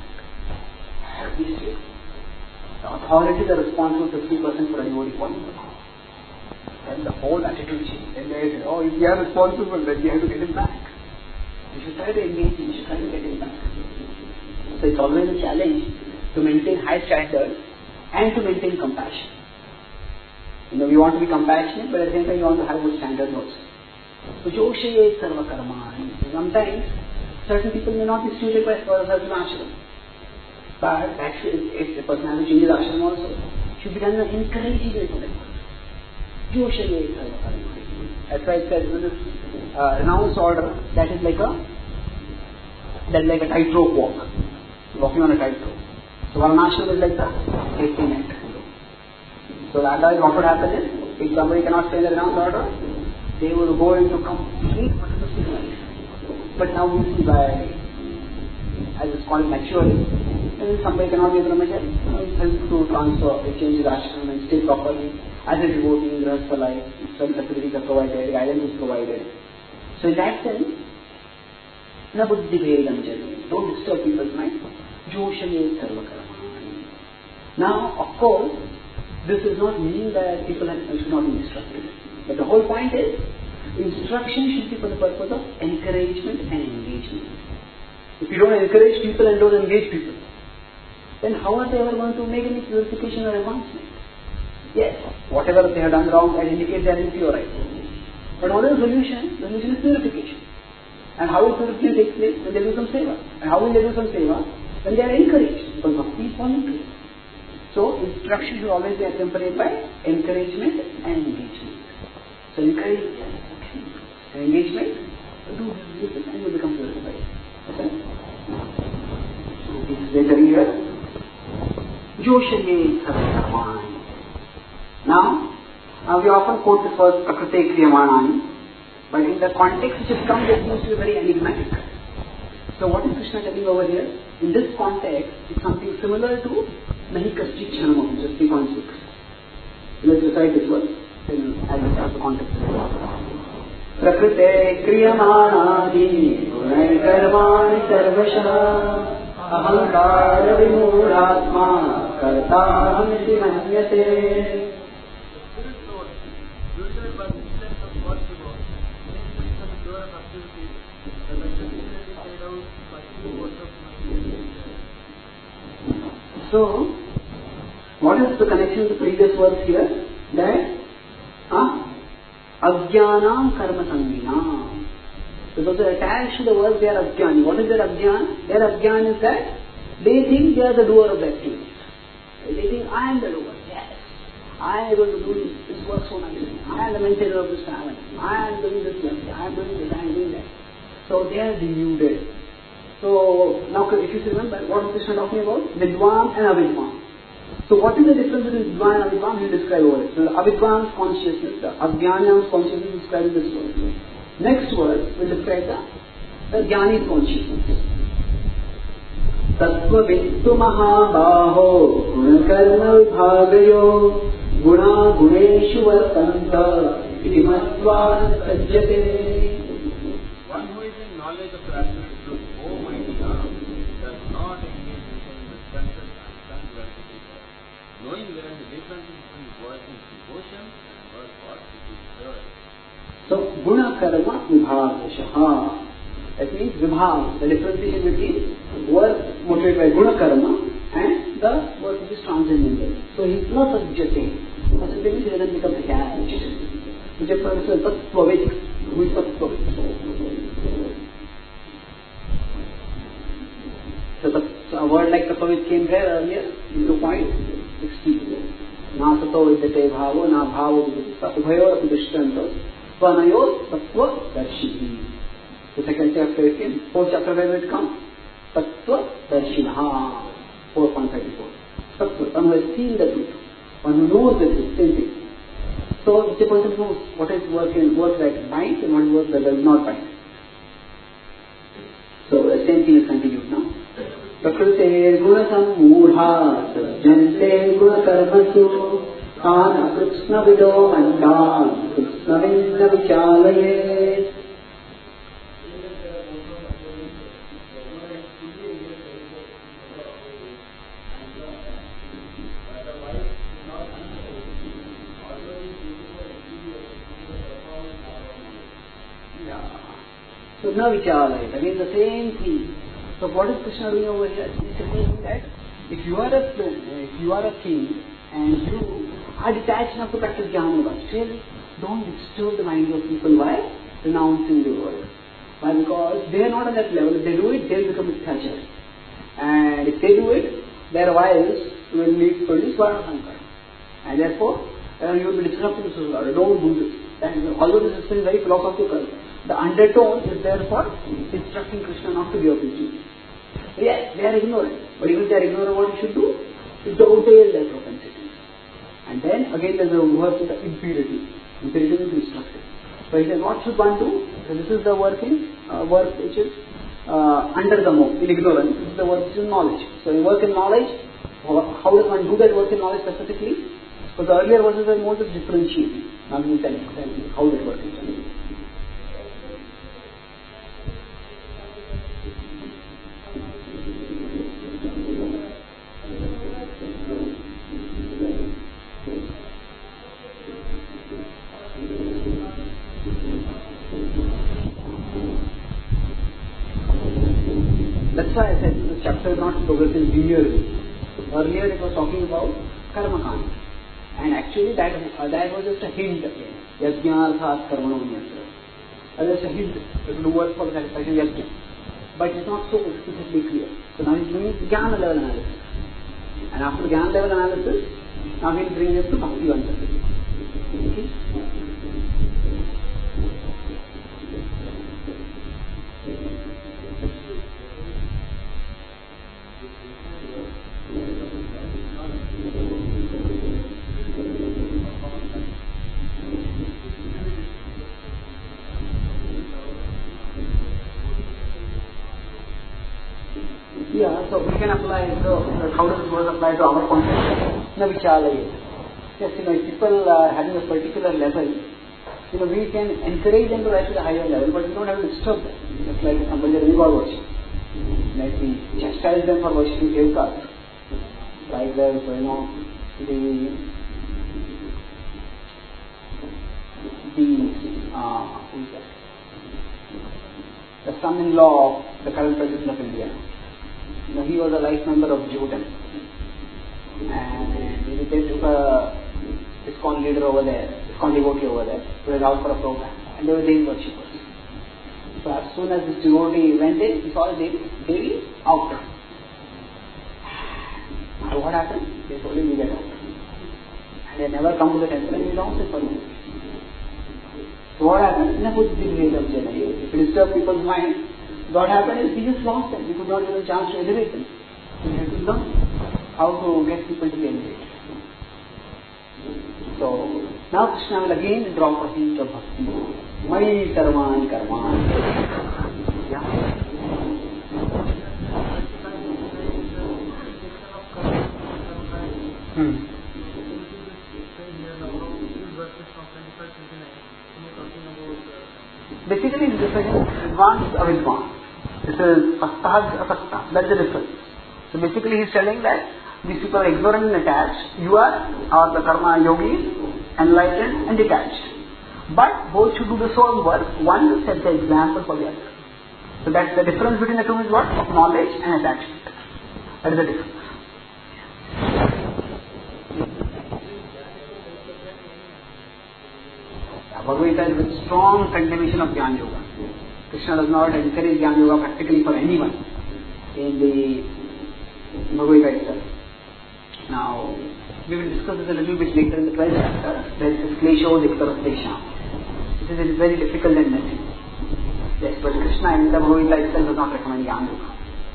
The authority is responsible 50% for a devotee falling away. And the whole attitude changed. And they said, if you are responsible, then you have to get him back. You should try to engage him, you should try to get him back. So it's always a challenge to maintain high standards and to maintain compassion. We want to be compassionate, but at the same time we want to have good standards also. So Joshe Sarva Karma. Sometimes certain people may not be suited by a certain ashram. But actually, if the person has to change his ashram also, it should be done in an encouraging way for them. Joshe Sarva Karma. That's why it says this renounced order, that is like a tightrope walk. Walking on a tightrope. So one ashram is like the safety net. So otherwise what would happen is, if somebody cannot stay in the renounced order, they will go into complete materialistic life. But now we see by, as it's called maturing, and somebody cannot be a brahmachari, it helps to transfer, change his ashram and stay properly as a devotee in grahastha life. Some facilities are provided, guidance is provided. So in that sense, buddhi bhedam jani. Don't disturb people's mind. Joshaye sarva karma. Now, of course, this does not mean that people should not be instructed. But the whole point is, instruction should be for the purpose of encouragement and engagement. If you don't encourage people and don't engage people, then how are they ever going to make any purification or advancement? Yes, whatever they have done wrong, and indicate they are impure, right? But what is the solution? The solution is purification. And how will purification take place? When they do some seva. And how will they do some seva? When they are encouraged, because bhakti is voluntary. So, instruction should always be accompanied by encouragement and engagement. So, encourage and engagement, do this and you become purified. Okay? This is later here. Joshanye sarvakarmani. Now, we often quote this verse, Prakrite Kriyamanani, but in the context which has come, it seems to be very enigmatic. So what is Krishna telling over here? In this context, it's something similar to Nahi Kaschit Chanamam, just 3.6. Let's recite this verse, then I'll discuss the context. Prakrite Kriyamanani Gunai Karmani Sarvasha Ahankara Vimudhatma Karta Hamiti Manyate. So, what is the connection with the previous verse here? That Ajnanam Karma Sanghinam. Because they are attached to the verse, they are Ajnani. What is their Ajnan? Their Ajnan is that they think they are the doer of the activity. They think, I am the doer. Yes. I am going to do this work so nicely. I am the maintainer of this family. I am doing this work. I am doing this. I am doing that. So they are deluded. So now if you remember, what is Krishna talking about? Vidwan and Avidwan. So what is the difference between Vidwan and Avidwan? He will describe over it. So the Avidwan's consciousness, the Ajnana's consciousness is described in this verse. Next verse will describe the Jnani's consciousness. Tattva vittu mahabaho gunakarma vibhagayo guna guneshu vartanta itimatva sajjate. One who is in knowledge of the absolute truth, Almighty God, does not engage in the senses and sense verification, knowing there is a difference between working devotion and work for pure. So, guna karma vibhagashaha. That means vibhav, the differentiation between work motivated by guna karma and the work which is transcendental. So, he is not sajjate. Sajjate means he doesn't become attached. Which is tattvavik. Who is tattvavik? So, a word like tattvavik came here earlier, into point 16. Na sato vidyate bhavo, na bhavo vidyate ubhayor api drishtyanto, svanayor tattva darshihi. The second chapter it came. Fourth chapter where will it come? Tattva darshinaha. 4.34. Tattva, one who has seen the truth. One who knows the truth, same thing. So, each person knows what is work that binds and what is work that does not bind. So, the same thing is continued now. Prakrite guna sammudha sajjante guna karmasu kana krishna vido mandan krishna vinna vichalaye. So now vichalaya, again the same thing. So what is Krishna doing over here? He is saying that if you are a king and you are detached enough to practice jnana, but still don't disturb the mind of people by renouncing the world. Why? Because they are not on that level. If they do it, they will become attached. And if they do it, their wives will lead to produce Varnasankara. And therefore, you will be disrupting the society. Don't do this. And although this is very philosophical, the undertone is there for instructing Krishna not to give up his duty. Yes, they are ignorant. But even if they are ignorant, what you should do is to obey their propensities. And then again there is a word with the impurity. Impurity is instructive. So he says, what should one do? So this is the work which is under the moh, in ignorance. This is the work which is knowledge. So in work in knowledge, how does one do that work in knowledge specifically? So the earlier verses were more just differentiating. Now we will tell you how that work is done. That's why I said this chapter is not progressing linearly. Earlier it was talking about karma kanda. And actually that was just a hint. Yajñarthat karmano niyatra. Just a hint. It will work for the satisfaction yajna. But it's not so explicitly clear. So now he's doing jnana level analysis. And after jnana level analysis, now he'll bring it to bhakti uncertainty. Okay? Yeah, so we can apply, so how does this word apply to our concept? Na vichalaya. Yes, if people are having a particular level, we can encourage them to rise to the higher level, but we don't have to disturb them. Just like somebody is river worship. Like we chastise them for worshipping devkas. Like there's, the son-in-law of the current president of India. He was a life member of Jyotam. And they took a ISKCON leader over there, ISKCON devotee over there, who was out for a program. And they were Devi worshippers. So as soon as this devotee went in, he saw the Devi out. So what happened? They told him, you get out. And they never come to the temple and he lost it for him. So what happened? If you disturb people's mind, what happened is he just lost them. He could not give a chance to elevate them. So he had to learn how to get people to be elevated. So now Krishna will again draw for him to bhakti. Mai sarvani karmani. Yeah. Basically, this is advanced avidvan. This is astahaj asastah. That's the difference. So basically, he's telling that these people are ignorant and attached. You are, or the karma yogis, enlightened and detached. But both should do the same work. One will set the example for the other. So that's the difference between the two is what? Of knowledge and attachment. That is the difference. Bhagavad Gita is with strong condemnation of Jnana Yoga. Krishna does not encourage Jnana Yoga practically for anyone in the Bhagavad Gita itself. Now, we will discuss this a little bit later in the 12th chapter. There is Klesho Diktar Desham. This is very difficult and messy. Yes, but Krishna in the Bhagavad Gita itself does not recommend Jnana Yoga.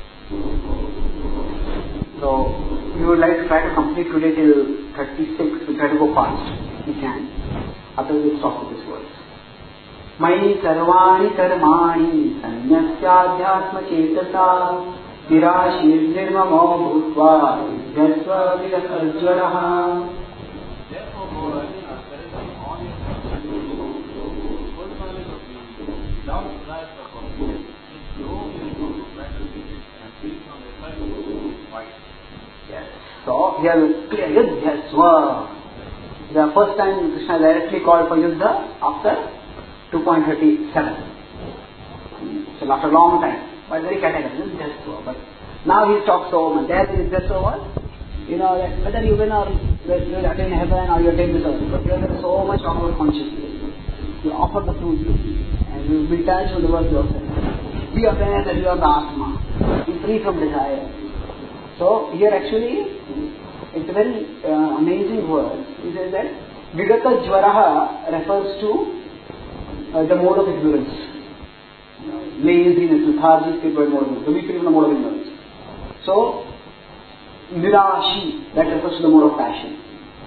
So, we would like to try to complete today till 36. We try to go fast. We can. After we stop with this verse. Mai sarvani karmani sanyasyaadhyatma chetasa virashir nirmamo bhutva yasva vilasarjvaraha. Therefore, Lord, surrender all your full knowledge of me, without desire for profit, grow into better things and free from the effect of white. Yes. So, here is clear. Yasva. The first time Krishna directly called for Yuddha after 2.37. So after a long time, but very categorical, just so. But now he talks so much. There is just so what? That whether you win or you attain heaven or you attain this earth. But there is so much of our consciousness. You offer the fruit and you will be attached to the work yourself. Be aware that you are the Atma. Be free from desire. So here actually, it's a very amazing word. He says that Vigata Jvaraha refers to the mode of ignorance. Laziness, lethargy, spiritual mode of ignorance. So we feel in the mode of ignorance. So, Nirashi, that refers to the mode of passion.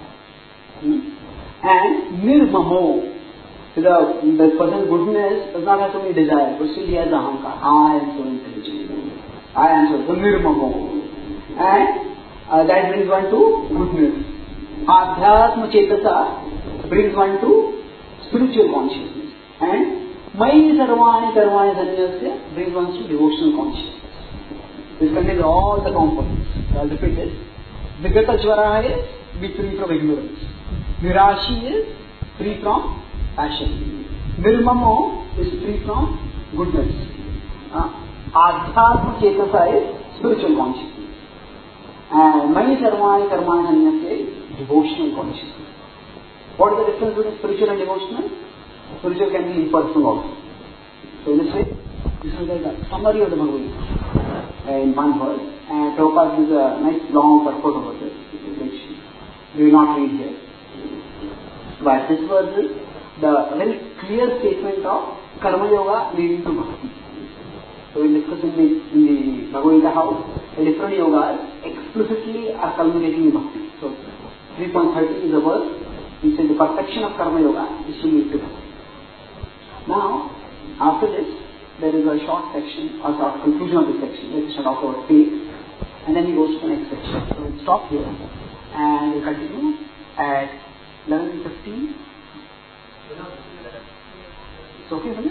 And Nirmamo, the person's goodness does not have so many desires, but still he has the ahankar. I am so intelligent. I am so Nirmamo. And that brings one to goodness. Adhyatma chetasa brings one to spiritual consciousness. And Mai sarvani karmani sanyasya brings one to devotional consciousness. This contains all the components. I'll repeat it. Vigata jvara is be free from ignorance. Nirashi is free from passion. Nirmamo is free from goodness. Adhyatma Chetasa is spiritual consciousness. And Mani Karmani Karmani Sanyasya is devotional consciousness. What is the difference between spiritual and devotional? Spiritual can be impersonal also. So in this way, this is like a summary of the Bhagavad Gita in one word. And Prabhupada gives a nice long purport over this, which we will not read here. But this was the very clear statement of Karma Yoga leading to Bhakti. So we discuss in the Bhagavad Gita how the different yogas explicitly are culminating in Bhakti. So 3.30 is a verse which says the perfection of Karma Yoga is to lead to Bhakti. Now, after this, there is a short section, or sort of conclusion of this section, where Krishna talks about faith, and then he goes to the next section. So we'll stop here, and we'll continue at 11:15. It's okay for you?